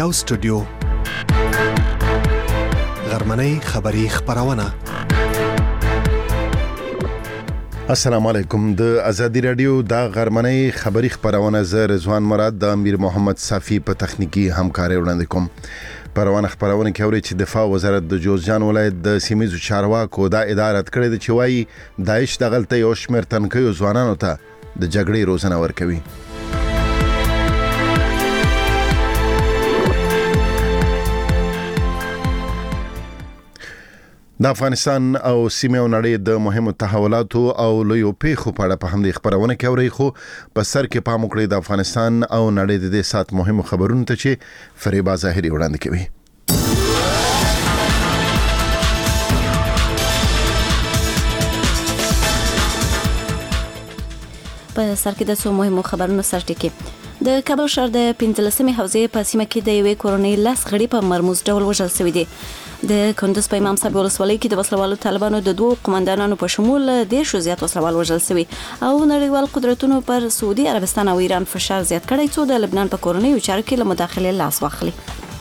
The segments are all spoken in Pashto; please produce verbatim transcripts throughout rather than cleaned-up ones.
یو سټوډیو غرمنۍ خبری خبرونه. السلام علیکم. د ازادي رادیو د غرمنۍ خبری خبرونه ز رضوان مراد د امیر محمد صافی په تخنیکی همکاري وړاندې کوم. پروانه خبرونه کوي چې دفاع وزارت د جوزجان ولایت د سیمېزو چارواکو د ادارت کړی د چوي داعش د غلطي او شمیر تنکیو ځوانانو ته د جګړې روزنه ورکوي. د افغانستان او سیمه او نړۍ د مهمو تحولاتو او لویو پیښو په اړه په همدې خبرونه کې اوري، خو په سر کې پام وکړئ د افغانستان او نړۍ د دې سات مهمو خبرونو ته چې فریبا ظاهري وړاندې کوي. په سر کې د څو مهمو خبرونو سرټکی. د کابل ښار د پنځلسمې حوزې په سیمه کې د یوې کورنۍ لاس غړي په مرموز ډول وژل شوی دی. د کندوز په امام صاحب ولسوالۍ کې د وسلوالو طالبانو د دوه قومندانانو په شمول د شو زیات وسلوال وژل شوی او نړیوال قدرتونو پر سعودي عربستان او ایران فشار زیات کړی څو د لبنان په کورنۍ چارو کې له مداخله لاس واخلي.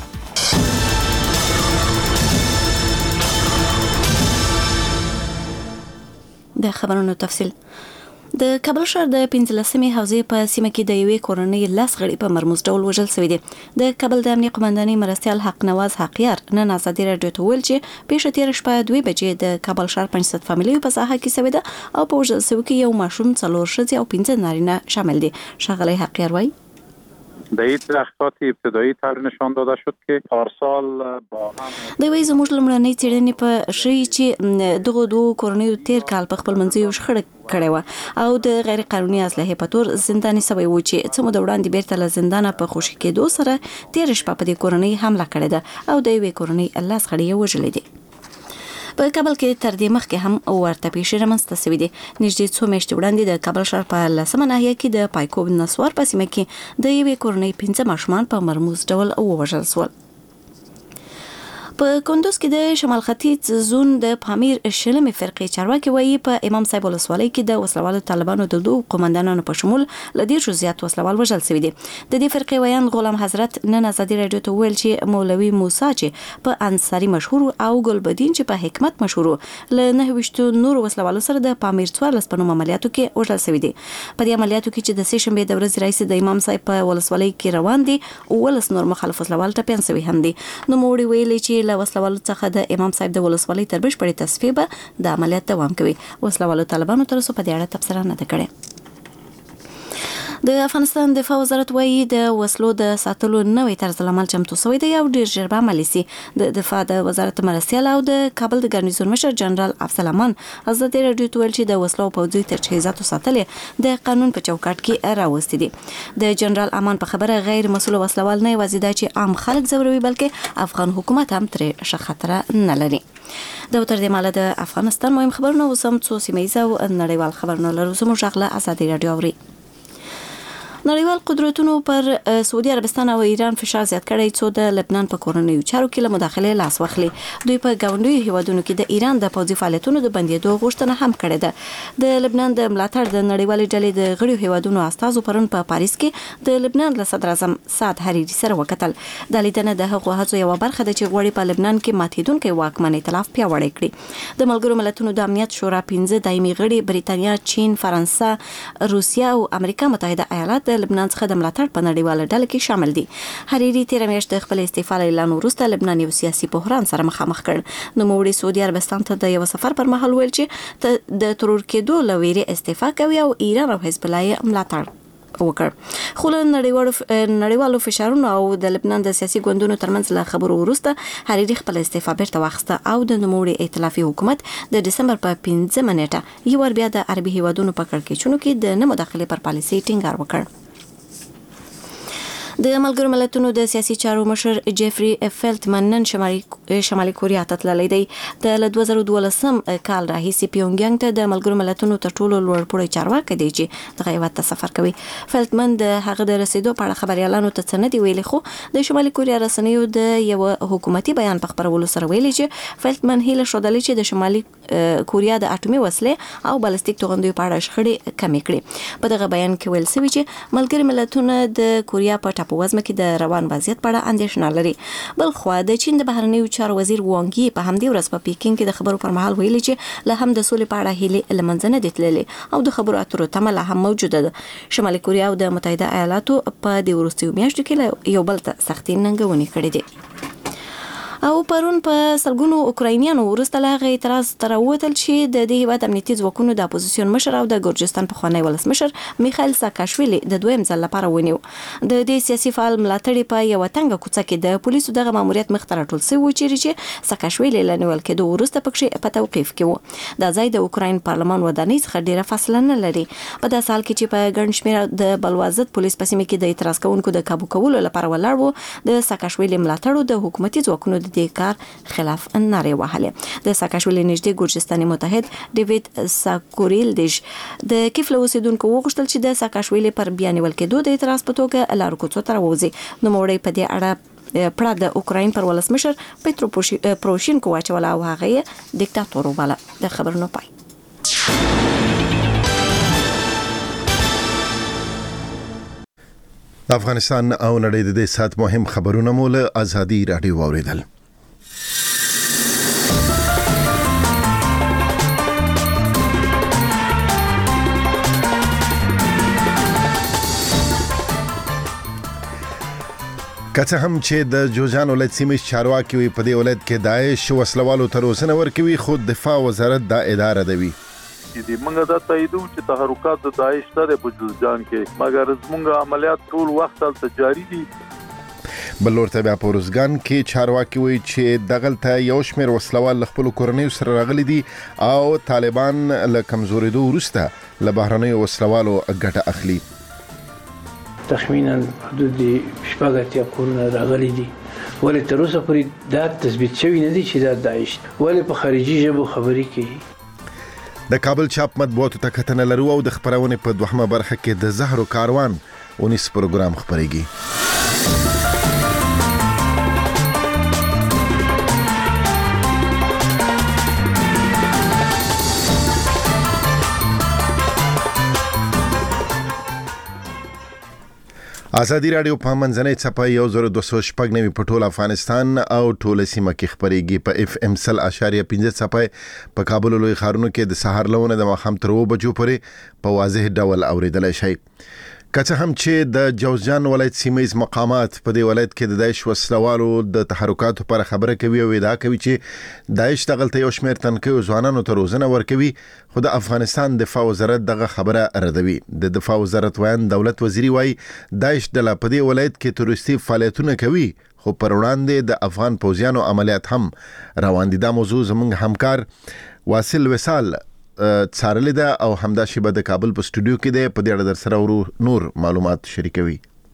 د خبرونو تفصیل. د کابل ښار د پنځلسمې حوزې په سیمه کې د یوې کورنۍ لاس غړي په مرموز ډول وژل شوی دی. د کابل د امنیه قومندانۍ مرستیال حق نواز حقیار نن ازادي رادیو ته ویل چې پیښه تیر شپه دوه بجې د کابل ښار پنځه فامیلیو په ساحه کې شوې ده او په وژل شوي کې یو ماشوم، څلور ښځې او پنځه نارینه شامل دي. ښاغلی حقیار وایي در این تحقیقات ابتدایی طور نشان داده شد که پارسال با هم دوی زموږ لمړنۍ څېړنې په شی چې دغه دوه کورنیو تیر کال په خپل منځ یو شخړه کړې و او د غیر قانوني اسلحې په تور زنداني سوی و چې څه مو د وړاندې بیرته له زندانه په خوشي کېدو سره تیر شپه په دې کورنۍ حمله کړې ده او د یوې کورنۍ لاس غړي وژلې دي. په کابل کې تر دې مخکې هم ورته پیښې رامنځته شوې دي. نږدې څو میاشتې وړاندې د کابل ښار په لسمه ناحیه کې د پایکوب نسوار په سیمه کې د یوې کورنۍ پنځه ماشومان په مرموز ډول ووژل شول. په کندوز کې د شمال ختیځ زون د پامیر شلمې فرقې چارواکي وایي په امام صاحب ولسوالۍ کې د وسلوالو طالبانو د دوه قومندانانو په شمول ل ډېر زیات وسلوال وژل شوي دي. د دې فرقې ویان غلام حضرت نن ازادي رادیو ته ویل چې مولوي موسی چې په انصاري مشهور او ګلبدین چې په حکمت مشهور ل نه وشتو نور وسلوالو سره د پامیر څوارلس په نوم عملیاتو کې وژل شوي دي. په دې عملیاتو کې چې د سې شنبې د ورځې رئیس د امام صاحب په ولسوالۍ کې روان دي ولس نور مخالف وسلوال ټپيان شوي هم دي. نو موړي ویلي چې وسلوالو څخه د امام صاحب د ولسوالۍ تر بشپړې تصفیه به د عملیات دوام کوي. وسلوالو طالبانو تر اوسه په دې اړه تبصره نه ده کړې. د افغانستان دفاع وزارت وایي د وسلو د ساتلو نوې طرز العمل چمتو شوی دی او ډیر ژر به عملي سي. د دفاع د وزارت مرستیال او د کابل د ګارنیزون مشر جنرال افضل امان ازادي رادیو ته ویل چې د وسلو پوځي تجهیزاتو ساتل د قانون په چوکاټ کې راوستي دي. د جنرال امان په خبره غیر مسؤل وسلوال نه یوازې دا چې عام خلک ځوروي بلکې افغان حکومت هم ترې ښه خطر نه لري. د تر دې ماله د افغانستان مهم خبرونه وسم څو سیمه او نړیوال خبرونه لرو. زموږ غله ازادي رادیو اوري. نړیوال قدرتونو پر سعودي عربستان او ایران فشار زیات کړی څو د لبنان په کورنیو چارو کې له مداخله لاس واخلي. دوی په ګاونډیو هیوادونو کې د ایران د پوځي فعالیتونو د بندیدو غوښتنه هم کړې ده. د لبنان د ملاتړ د نړیوالې ډلې د غړو هیوادونو استازو پرون په پاریس کې د لبنان له صدر اعظم سعد حریري سره وکتل. د لیدنه د هغو هڅو یو برخه ده چې غوړي په لبنان کې ماتیدونکو واکمن ائتلاف پیاوړی کړي. د ملګرو ملتونو د امنیت شورا پنځه دایمي غړي بریتانیا، چین، فرانسه، روسیا او امریکا متحده ایالات د لبنان څخه د ملاتړ په نړیواله ډله کې شامل دي. حریري تیر میاشت د خپل استعفا اعلان وروسته لبنان یو سیاسي بحران سره مخامخ کړ. نو موړي سعودي عربستان ته د یو سفر پر مهال ویل چې د ترور کېدو لويري استعفا کوي او ایران او حزب الله ملاتړ وکړ. خو له نړیوالو نړیوالو فشارونو او د لبنان د سیاسي ګوندونو ترمنځ له خبرو وروسته حریري خپل استعفا بیرته واخیسته او د نوموړي ائتلافي حکومت د دسمبر په پنځمه نیټه یو ور بیا د عربي هیوادونو په کړکېچونو کې د نه مداخله پر پالیسي ټینګار وکړ. د ملګرو ملتونو د سیاسي چارو مشر جيفري فيلټمن نن شمالي شمالي کوریا ته تللی دی. د دوه زره دولسم کال راهیسې پیونګیانګ ته د ملګرو ملتونو تر ټولو لوړ پوړی چارواکي دی چې دغه هیواد ته سفر کوي. فيلټمن د هغه د رسیدو په اړه خبريالانو ته څه نه دی ویلي، خو د شمالي کوریا رسنیو د یو حکومتي بیان په خبرولو سره ویلي چې فيلټمن هیله شودلې چې د شمالي کوریا د اټومي وسلې او بالستیک توغندیو په اړه شخړې کمې کړې. په دغه بیان کې ویل شوی چې ملګري ملتونه د کوریا په ټاپووزمه کې د روان وضعیت په اړه اندېښنه لري. بل خو د چین د بهرنیو چارو وزیر وانګ په همدې ورځ په پیکینګ کې د خبرو پر مهال ویلي چې له هم د سولې په اړه هیلې لمنځه نه دي تللې او د خبرو اترو تمه لا هم موجوده ده. شمالي کوریا او د متحده ایالاتو په دې وروستیو میاشتو کې یو بل ته سختې ننګونې کړې دي. او پرون په سلګونو اوکراینیانو ورسته له هغه اعتراض تر ووتل چې د دې هیواد امنیتي ځواکونو د اپوزیسیون مشر او د ګورجستان پخوانی ولسمشر میخایل ساکاشویلی د دویم ځل لپاره ونیو. د دې سیاسي فعال ملاتړي په یو تنګه کوڅه کې د پولیسو دغه ماموریت مخ ته راټول شوی چې ساکاشویلی له نیول کېدو وروسته پکې په توقیف کې و. دا ځای د اوکراین پارلمان ودانۍ څخه ډیره فاصله نه لري. په داسې حال کې چې په ګڼ شمېر د بلوازت پولیس په سیمه کې د اعتراض کوونکو د کابو کولو لپاره ولاړ وو، د ساکاشویلی ملاتړو د حکومتي ځواکونو د کار خلاف نارې وهلې. د ساکاشویلی نږدې ګورجستاني متحد ډیوید ساکوریلډیش د کیف له اوسیدونکو وغوښتل چې د ساکاشویلی پر بیا نیول کېدو د اعتراض په توګه لارو کوڅو ته راووځي. نوموړی په دې اړه پړه د اوکراین پر ولسمشر پیترو پروشینکو واچوله او هغه یې دیکتاتور وباله. د خبرونو پای. افغانستان او نړۍ د دې سات مهم خبرونه مو له ازادي رادیو واوریدل. کڅه هم چې د جوزجان ولایت سیمې چارواکي وي په دې ولایت کې داعش وسلوالو تر اوسه ورکوي، خو دفاع وزارت دا اداره دوي چې موږ دا تاییدو چې تحرکات د داعش سره په جوزجان کې مګر زموږ عملیات ټول وخت تل جاری دي. بل ورته بیا په روزګان کې چارواکي وي چې دغلته یو شمېر وسلوال خپل کورنیو سره راغلي دي او طالبان له کمزورېدو وروسته له بهرنیو وسلوالو ګټه اخلي. تخمینا حدود شپږ اتیا کورونه راغلي دي، ولې تر اوسه پورې دا تثبیت شوی نه دي چې دا داعش، ولې په خارجي ژبو خبرې کوي. د کابل چاپ مطبوعاتو ته کتنه لرو او د خبرونې په دوهمه برخه کې د زهرو کاروان اونیس پروګرام خبرېږي. ازادي رادیو په منځنۍ څپه یو زر دوه سوه شپږ نوي په ټول افغانستان او ټول سیمه کې خبرېږي. په اف ام سل اشاریه پنځه څپه په کابل لوی ښارونو کې د سهار لونه د ماښام تر اوه بجو پورې په واضح ډول اوریدلای شي. کڅه هم چې د جوزجان ولایت سیمایي مقامات په دې ولایت کې د داعش وسلوالو د تحرکاتو پر خبره کوي او ادعا کوي چې داعش دغلته یو شمېر تنکیو ځوانانو ته روزنه ورکوي، خو د افغانستان دفاع وزارت دغه خبره ردوي. د دفاع وزارت وایي دولت وزیری وایي داعش ډله په دې ولایت کې تروریستي فعالیتونه کوي، خو پر وړاندې د افغان پوځیانو عملیات هم روان دي. دا موضوع زموږ همکار واصل وصال څارلې ده او همدا شیبه د کابل په سټوډیو کې ده، په دې اړه در سره نور معلومات شریکوي.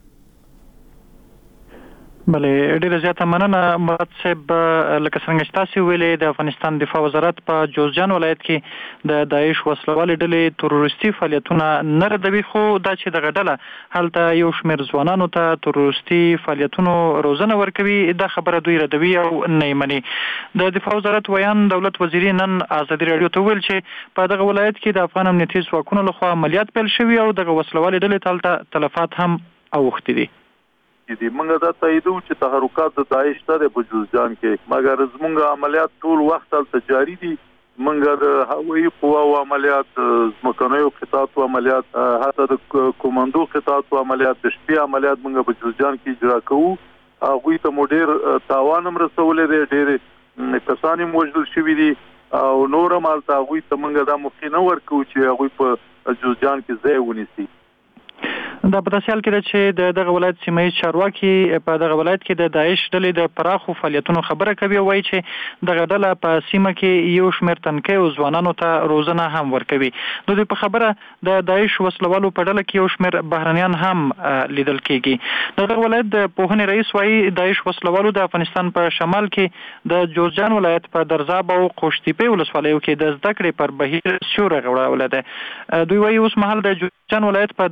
بله ډیره زیاته مننه مراد صاحب. لکه څنګه چې تاسو ویلې د افغانستان دفاع وزارت په جوزجان ولایت کې د داعش وسلوالې ډلې تروریستي فعالیتونه نه ردوي، خو دا چې دغه ډله هلته یو شمېر ځوانانو ته تروریستي فعالیتونو روزنه ورکوي دا خبره دوی ردوي او نه یې مني. د دفاع وزارت ویان دولت وزیری نن ازادي رادیو ته ویل چې په دغه ولایت کې د افغان امنیتي ځواکونو لخوا عملیات پیل شوي او دغه وسلوالې ډلې ته تلفات هم اوښتي دي. چې موږ دا تاییدو چې تحرکات د داعش سره په جوزجان کې مګر زموږ عملیات ټول وخت تل جاری دي. موږ د هوایي قواو عملیات، ځمکنیو قطاعاتو عملیات، حتی د کوماندو قطاعاتو عملیات، د شپې عملیات موږ په جوزجان کې اجرا کوو. هغوی ته مو ډېر تاوان هم رسولی دی، ډېرې کسان هم وژل شوي دي او نور هم هلته هغوی ته موږ دا موقع نه ورکوو چې هغوی په جوزجان کې ځای ونیسي. دا په داسې حال کې ده چې د دغه ولایت سیمایي چارواکي په دغه ولایت کې د داعش ډلې د پراخو فعالیتونو خبره کوي او وایي چې دغه ډله په سیمه کې یو شمېر تنکیو ځوانانو ته روزنه هم ورکوي. نو دوی په خبره د داعش وسلوالو په ډله کې یو شمېر بهرنیان هم لیدل کېږي. د دغه ولایت د پوهنې رئیس وایي داعش وسلوالو د افغانستان په شمال کې د جوزجان ولایت په درزاب او خوشتیپې ولسوالیو کې د زده کړې پر بهیر سیوری غوړولی دی. دوی وایي اوس مهال د جوزجان ولایت په درزاب او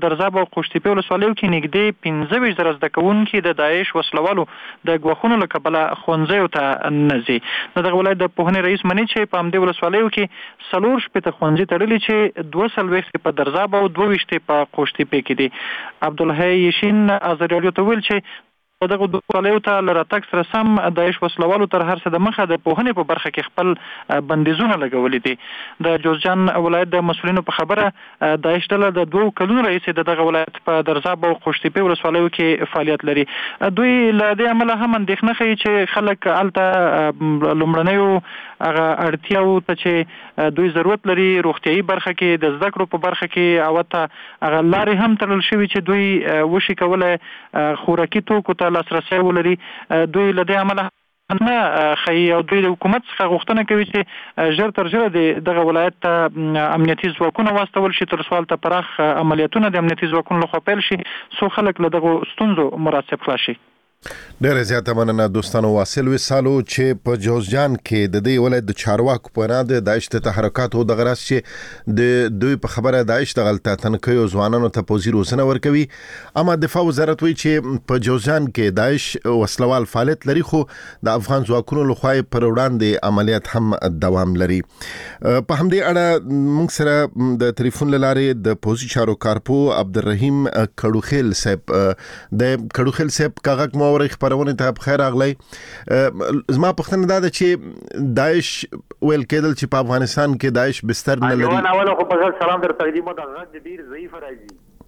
او قوشتېپې ولسوالیو کې نږدې پنځه ویشت زره زده کوونکي د داعش وسلوالو د ګواښونو له کبله ښوونځیو ته نه ځي. د دغه ولایت د پوهنې رئیس مني چې په همدې ولسوالیو کې څلور شپېته ښوونځي تړلي چې دوه څلوېښت په درزاب او دوه ویشت په قوشتېپې کې دي. عبدالحی یشین ازادي راډیو ته ویل چې دغه د ولایو ته لراتک سره سم داعش وسلوالو تر هر څه د مخه د پوهنې په برخه کې خپل بندیزونه لګولي دي. د جوزجان ولایت د مسؤلینو په خبره داعش ډله د دوه کلونو راهیسې د دغه ولایت په درزاب او قوشتېپې ولسوالیو کې فعالیت لري. دوی له دې امله هم اندېښنه ښیي چې خلک هلته لومړنیو هغه اړتیاو ته چې دوی ضرورت لري روغتیایي برخه کې د زده کړو په برخه کې او ته هغه لارې هم تړل شوي چې دوی وشي کولی خوراکي توکو ته لاسرسی ولري. دوی له دې امله نه ښیي او دوی د حکومت څخه غوښتنه کوي چې ژر تر ژره د دغه ولایت ته امنیتي ځواکونه واستول شي تر څو هلته پراخ عملیاتونه د امنیتي ځواکونو لخوا پیل شي څو خلک له دغو ستونزو مراد خلاص شي. ډېره زیاته مننه دوستانو. واصل وصالو چې په جوزجان کې د دې ولایت د چارواکو په اړه د داعش د تحرکاتو د غرض چې د دوی په خبره داعش د غلطه تنکیو ځوانانو ته پوزي روزنه ورکوي، اما دفاع وزارت وایي چې په جوزجان کې داعش وسلوال فعالیت لري خو د افغان ځواکونو لخوا پر وړاندې عملیات هم دوام لري. په همدې اړه موږ سره د ټلیفون له لارې د پوزي چارو کارپو عبدالرحیم کړوخیل صاحب د کړوخیل صاحب کاغذ مو اوري خبرونه ته بخیر اغلی. زما پوښتنه دا ده چې داعش ویل کېدل چې په افغانستان کې داعش بستر نه لري. اول اول خو په سلام در تقدیم د غږ ډیر ضعیف راځي.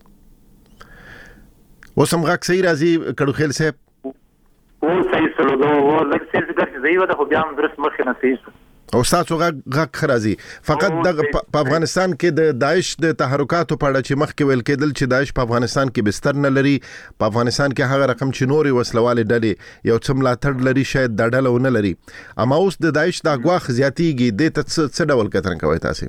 اوس هم غږ صحیح راځي کړوخیل صاحب؟ او صحیح سره دا و لکه څه چې ضعیف ده خو بیا هم درست مخ نه صحیح. او تاسو غږ خرازي فقط د په افغانستان کې د داعش د تحرکاتو په اړه چې مخکې ویل کېدل چې داعش په افغانستان کې بستر نه لري، په افغانستان کې هغه رقم چې نوري وسلوالې ډلې یو څه ملاتړ لري شاید دا ډله ونه لري، اما اوس د داعش د اغواخ زیاتیږي. دې ته څه ډول کتنه کوئ تاسو؟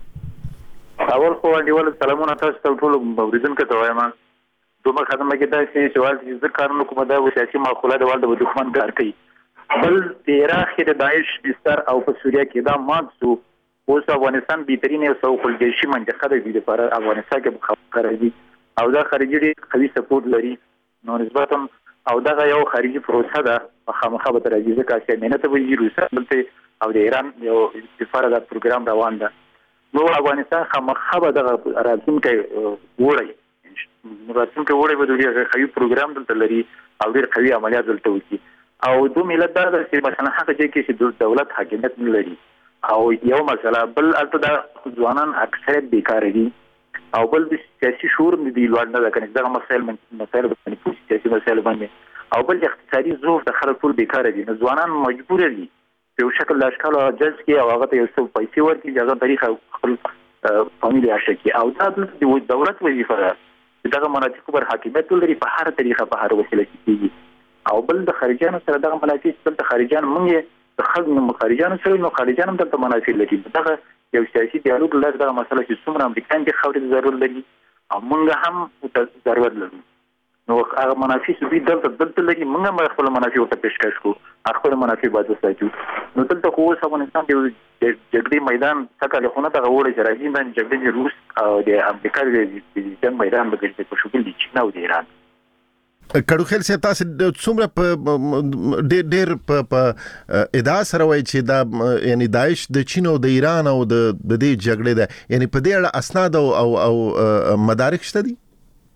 اول خو انډیوال سلامونه تاسو ته ټول موریدونکو ته وایم. دومره خدمت کې دا چې سوال چې ذکر کارونه کومه دا و سیاسي معقوله د والد دښمن کار کوي. بل د عراق د داعش بستر او په سوریه کې دا مات شو. اوس افغانستان بهترین یو سوق الجيشي منطقه ده د لپاره افغانستان کې خبرې او دا خارجي قوي سپورټ لري نو نسبتا او دا یو خارجي پروسه ده په خامخا به راځي ځکه چې مینه ته ویل روسه بلته او د ایران یو لپاره دا پروګرام روان ده. نو افغانستان خامخا به دا راتلونکي وړي راتلونکي وړي به د قوي پروګرام دلته لري او ډېر قوي عملیات دلته وکړي. او دو ملت دا چې مثلا هغه ځای کې چې دولت حاکمیت نه لري او یو مسله بل البته دا ځوانان اکثریت بیکار دي او بل د سیاسي شعور نه دی لوړ نه ده کنه دا مسایل مسایل باندې سیاسي مسایل باندې او بل اقتصادي ظروف د خلکو ټول بیکار دي. نو ځوانان مجبور دي په یو شکل لاشکال او جز کې او هغه ته یو څه پیسې ورکړي چې هغه طریقه خپل فامیل عاشقي او دا د دولت وظیفه ده چې دا مناطق پر حاکمیت لري په هر طریقه په هر وسیله کیږي. او بل د خارجانو سره دغه منافع چې د خارجان مونږ د خلکو نو خارجانو سره نو خارجان هم دغه منافع لري. دغه یو سیاسي ډیالوګ لږ دغه مسله چې څومره امریکایان د خاورې ضرورت لري او مونږ هم ضرورت لرو نو هغه منافع چې دلته دلته لري مونږ هم خپل منافع ورته پیشکش کوو خپل منافع باید وساتو. نو دلته خو اوس افغانستان د جګړې میدان څخه له خونه دغه وړي چې راځي باندې جګړې روس او د امریکا د جنگ میدان به په شکل دي چین او د ایران. کړوخیل صاحب تاسو څومره په ډېر ډېر په ادعا سره وایي چې دا یعنی داعش د چین او د ایران او د دې جګړې ده، یعنی په دې اړه اسناد او او مدارک شته دي؟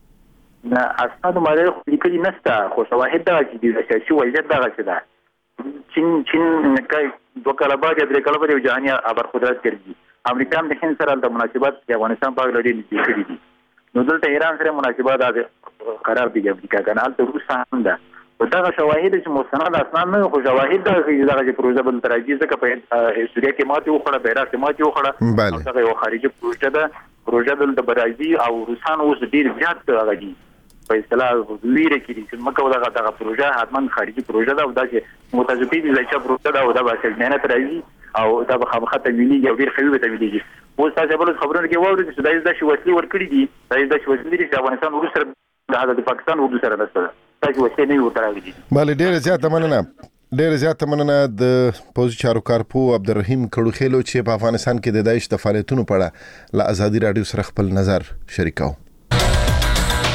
نه اسناد مدارک لیکلي نشته خو شواهد دا چې د سیاسي وضعیت دغه څه ده. چین چین کای دوه کاله بعد درې کاله بعد جهاني ابر قدرت کړي. امریکا هم د هند سره د مناسبات د افغانستان په اړه ډېر کړي دي. نو دلته ایران سره مناسبات قرار دی امریکا کنال ته روس هم ده. دغه شواهد چې مستند اسناد نه خو شواهد دغه چې پروژه بل ترجیح ځکه په سوریه کې ماته وخړه په عراق کې ماته وخړه دغه یو خارجي پروژه ده. پروژه دلته برازي او روسان اوس ډیر زیات راغلي په اصطلاح لیره کې چې مکه دغه دغه پروژه حتما خارجي پروژه ده او دا چې متجدي دي چې پروژه ده او دا به مهنت راځي او دا به خامخته ویلي یو ډیر خوي ته ویلي. اوس تاسو بل خبرونه کې وایي چې دا د شوسلي ورکړي دي دا د شوسلي چې افغانستان ورو سره د پاکستان ورو سره نشته تاسو وسه نه ورته دي. بل ډیر زیاته مننه ډیر زیاته مننه د پوزي چارو کارپو عبدالرحیم کړوخیلو چې په افغانستان کې د داعش د فعالیتونو په اړه له ازادي رادیو سره خپل نظر شریکاو.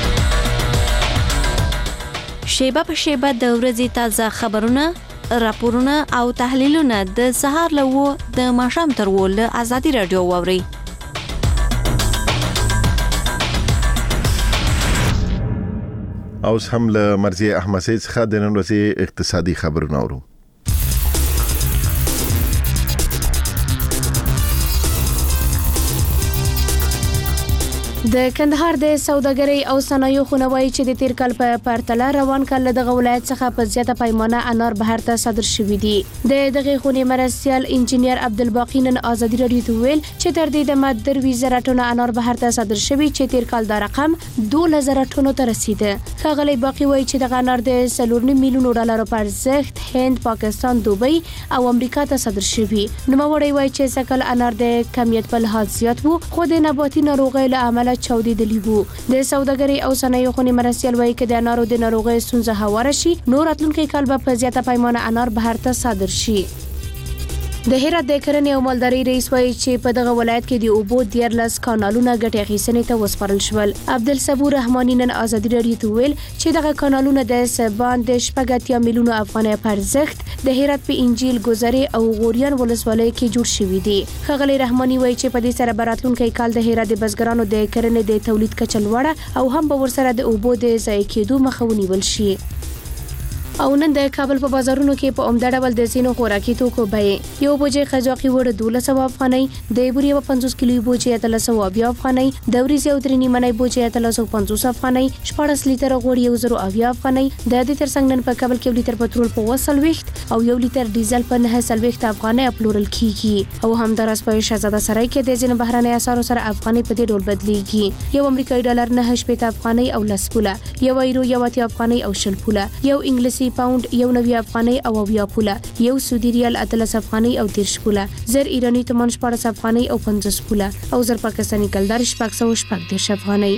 شیبه په شیبه د ورځې تازه خبرونه، راپورونه او تحلیلونه د سهار له و د ماښام تر و له ازادي راډیو واورئ. اوس هم له مرضیه احمد سید څخه د نن ورځې اقتصادي خبرونه اورو. د کندهار د سوداګرۍ او صنایعو خونه وایي چې د تیر کال په پرتله روان کال دغه ولایت څخه په زیاته پیمانه انار بهر ته صادر شوي دي. د دغه خونې مرستیال انجینیر عبدالباقی نن ازادي راډیو ته ویل چې تر دې دمه دروي زره ټنه انار بهر ته صادر شوي چې تیر کال دا رقم دولس زره ټنو ته رسیده. ښاغلی باقی وایي چې دغه انار د څلور نیم میلیونو ډالرو په ارزښت هند، پاکستان، دوبۍ او امریکا ته صادر شوي. نوموړی وایي چې سږ کال انار د کمیت په لحاظ زیات وو خو د نباتي ناروغۍ له امله چاودېدلی وو. د سوداګرۍ او صنایعو خونې مرستیال وایي که د انارو د ناروغۍ ستونزه هواره شي نو راتلونکی کال به په زیاته پیمانه انار بهر ته صادر شي. د هرات د کرنې او مالدارۍ رئیس وایي چې په دغه ولایت کې د اوبو دیارلس کانالونه ګټې اخیستنې ته وسپارل شول. عبدالصبور رحماني نن ازادي راډیو ته ویل چې دغه کانالونه د سبان د شپږ اتیا میلیونو افغانۍ په ارزښت د هرات په انجیل، ګذرې او غوریان ولسوالۍ کې جوړ شوي دي. ښاغلی رحماني وایي چې په دې سره به راتلونکی کال د هرات د بزګرانو د کرنې د تولید کچه لوړه او هم به ورسره د اوبو د ضایع کېدو مخه ونیول شي. او نن د کابل په بازارونو کې په عمده ډول د ځینو خوراکي توکو بیې یو بوجۍ قزاقي وړه دولس سوه افغانۍ، د بورې یوه پنځوس کیلوي بوجۍ اتلس سوه اویا افغانۍ، د وریځې یو درې نیمنۍ بوجۍ اتلس سوه پنځوس افغانۍ، شپاړس لیتره غوړ یو زرو اویا افغانۍ. د دې ترڅنګ نن په کابل کې یو لیتر پټرول په اوه څلوېښت او یو لیتر ډیزل په نهه څلوېښت افغانۍ پلورل کیږي. او همداراز په شهزاده سرای کې د ځینو بهرنۍ اسعارو سره افغانۍ په دې ډول بدلیږي. یو امریکایي ډالر نهه شپېته افغانۍ او لس پوله، یو ایرو یو اتیا افغانۍ او شل پوله، یو انګلیسي پاوند یو نوي افغانۍ او اویا پوله، یو سعودي ریال اتلس افغانۍ او دېرش پوله، زر ایراني تومان شپاړس افغانۍ او پنځوس پوله او زر پاکستاني کلدار شپږ سوه شپږ دېرش افغانۍ.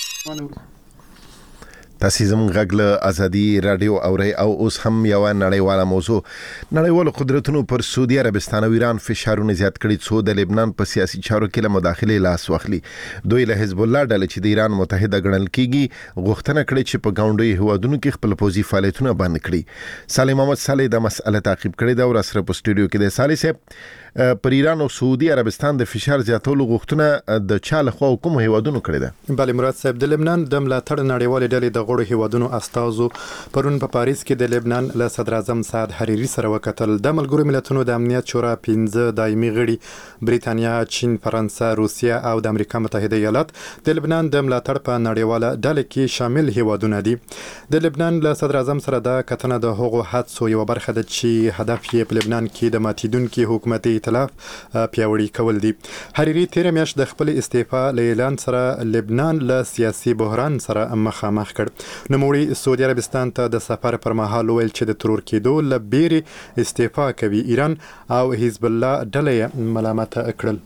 تاسې زموږ غږ له ازادي راډیو اورئ. او اوس هم یوه نړیواله موضوع. نړیوالو قدرتونو پر سعودي عربستان او ایران فشارونه زیات کړي څو د لبنان په سیاسي چارو کې له مداخلې لاس واخلي. دوی له حزب الله ډلې چې د ایران متحده ګڼل کیږي غوښتنه کړې چې په ګاونډیو هیوادونو کې خپل پوځي فعالیتونه بند کړي. صالح محمد صالح دا مسأله تعقیب کړې ده او راسره په سټوډیو کې دی. صالح صاحب، پر ایران او سعودي عربستان د فشار زیاتولو غوښتنه د چا لخوا کوم هیوادونو کړې ده؟ بله مراد صاحب، د لبنان د ملاتړ نړیوالې ډلې د غړو هیوادونو استازو پرون په پاریس کې د لبنان له صدر اعظم سعد حریري سره وکتل. د ملګرو ملتونو د امنیت شورا پنځه دایمي غړي بریتانیا، چین، فرانسه، روسیه او د امریکا متحده ایالات د لبنان د ملاتړ په نړیواله ډله کې شامل هیوادونه دي. د لبنان له صدر اعظم سره د کتنه د هغو هڅو یو برخه ده چې هدف یې په لبنان کې د ماتیدونکي حکومت ائتلاف پیاوړي کول دي. حریري تیره میاشت د خپل استعفا له اعلان سره لبنان له سیاسي بحران سره مخامخ کړ. نوموړي سعودي عربستان ته د سفر پر مهال ویل چې د ترور کېدو له بیرې استعفا کوي. ایران او حزب الله ډله یې ملامت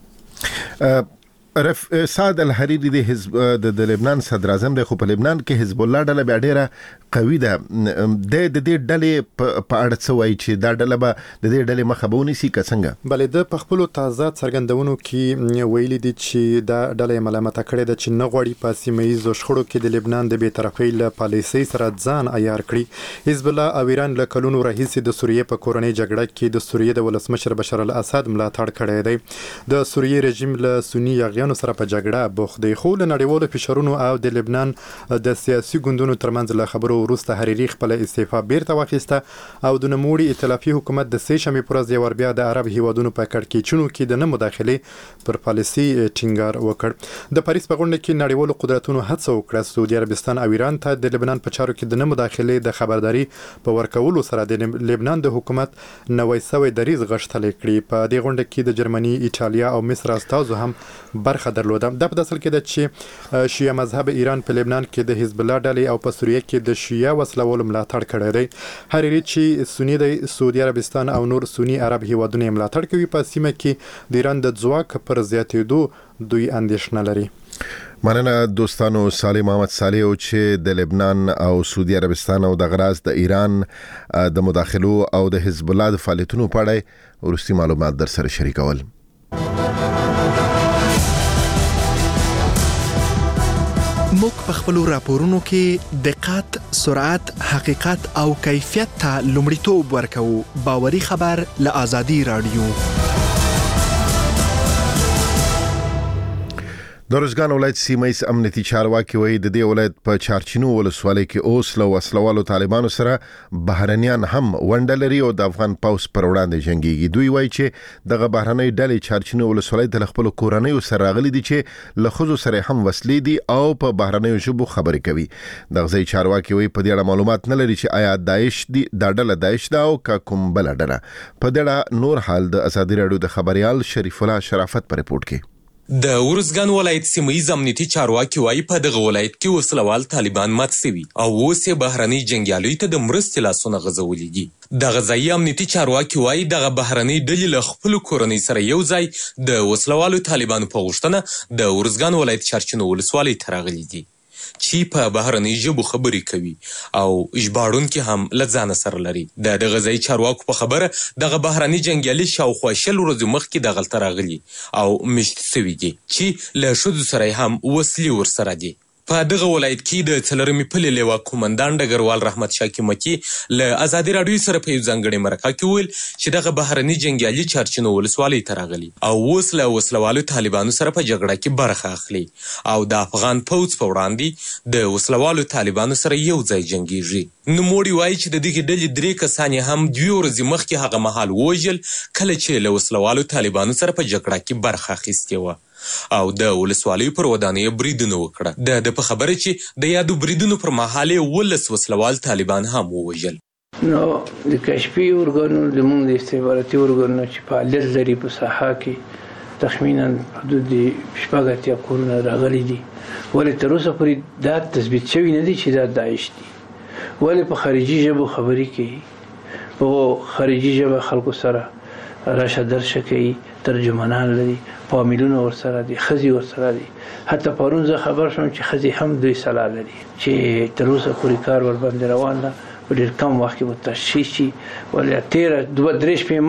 کړل. رف سعد الحریری د حزب د لبنان صدر اعظم دی، خو په لبنان کې حزب الله ډله بیا ډیره قوي ده. د دې ډلې په اړه څه وایي چې دا ډله به د دې ډلې مخه به ونیسي که څنګه؟ بلې د په خپلو تازه څرګندونو کې ویلي دي چې دا ډله یې ملامته کړې ده چې نه غواړي په سیمه ییزو شخړو کې د لبنان د بېطرفۍ له پالیسۍ سره ځان عیار کړي. حزب الله او ایران له کلونو راهیسې د سوریې په کورنۍ جګړه کې د سوریې د ولسمشر بشار الاسد ملاتړ کړی دی. د سوریې رژیم له سني یاغیانو سره په جګړه بوخت دی، خو له نړیوالو فشارونو او د لبنان د سیاسي ګوندونو ترمنځ له خبرو وروسته حریري خپل استعفا بیرته واخیسته او د نوموړي ائتلافي حکومت د سې شنبې پر ورځ یو ور بیا د عرب هیوادونو په کړکېچونو کې د نه مداخلې پر پالیسي ټینګار وکړ. د پاریس په غونډه کې نړیوالو قدرتونو هڅه وکړه سعودي عربستان او ایران ته د لبنان په چارو کې د نه مداخلې د خبرداري په ورکولو سره د لبنان د حکومت نوی سوی دریځ غښتلی کړي. په دې غونډه کې د جرمني، ایټالیا او مصر استازو هم برخه درلوده. دا په اصل کې ده چې شیعه مذهب ایران په لبنان کې د حزب الله ډلې او په سوریه کې د شیعه وسلوالو ملاتړ کړی دی. حریري چې سني دی، سعودي عربستان او نور سني عرب هیوادونه یې ملاتړ کوي. په سیمه کې د ایران د ځواک پر زیاتېدو دوی اندېښنه لري. مننه دوستانو. صالح محمد صالح چې د لبنان او سعودي عربستان او د غراز د ایران د مداخلو او د حزب الله د فعالیتونو په اړه وروستي معلومات در سره شریکول. موږ په خپلو راپورونو کې دقت، سرعت، حقیقت او کیفیت ته لومړیتوب ورکوو. باوري خبر له آزادي رادیو. د روزګان ولایت سیمه ایز امنیتي چارواکي وایي د دې ولایت په چارچینو ولسوالۍ کې اوس له وسلوالو طالبانو سره بهرنیان هم ونډه لري او د افغان پوځ پر وړاندې جنګيږي. دوی وایي چې دغه بهرنۍ ډلې چارچینو ولسوالۍ د خپل کورنیو سره راغلي دي چې له ښځو سره هم وسلې دي او په بهرنیو ژبو خبرې کوي. دغه ځای چارواکي وایي په دې اړه معلومات نه لري چې آیا داعش دی دا ډله داعش ده او کا کوم بل ډله. په دې اړه نور حال د آزادي رادیو د خبريال شریف الله شرافت پر رپورت کې. د ورزګان ولایت سیمه ایز امنیتي چارواکي وایي په دغه ولایت کې وسلوال طالبان مات شوي او اوس یې بهرنۍ جنګیالوي ته د مرستې لاسونه غځولي دي. دغه ځایي امنیتي چارواکي وایي دغه بهرنۍ ډلې له خپلو کورنۍ سره یو ځای د وسلوالو طالبانو په غوښتنه د ورزګان ولایت چارچینو ولسوالۍ ته راغلي دي چې په بهرنۍ ژبو خبرې کوي او ژباړونکي هم له ځانه سره لري. د دغه ځایي چارواکو په خبره دغه بهرني جنګیالي شاوخوا شل ورځې مخکې دغلته راغلي او مشت سوي دي چې له ښځو سره هم وسلې ورسره دي. په دغه ولایت کې د څلورمې پلې لیوا کومندان ډګروال رحمت شاه قیمتي له آزادي رادیو سره په یو ځانګړي مرکه کې ویل چې دغه بهرني جنګیالي چارچینو ولسوالۍ ته راغلي او اوس له وسلوالو طالبانو سره په جګړه کې برخه اخلي او د افغان پوځ په وړاندې د وسلوالو طالبانو سره یو ځای جنګیږي. نوموړي وایي چې د دغې ډلې درې کسان هم دوې ورځې مخکې هغه مهال ووژل کله چې له وسلوالو طالبانو سره په جګړه کې برخه اخیستې وه او د ولسوالیو پر ودانیو بریدونه وکړه. د د په خبره چې د یادو بریدونو پر مهال یې ولس وسلوال طالبان هم ووژل. نو د کشفي ارګانونو زموږ د استخباراتي ارګانونو چې فعالیت لري په ساحه کې تخمینا حدود شپږ اتیا کورونه راغلي دي، ولې تر اوسه پورې دا تثبیت شوي نه دي چې دا داعش دي. ولې په خارجي ژبو خبرې کوي، په خارجي ژبه خلکو سره راشه درشه کوي، ترجمانان لري، فامیلونه ورسره دي، ښځې ورسره دي. حتی پرون زه خبر شوم چې ښځې هم دوی سلا لري چې تر اوسه پورې کار ورباندې روان ده. په ډېر کم وخت کې به تشخیص شي. ولې تېره دوه درې شپې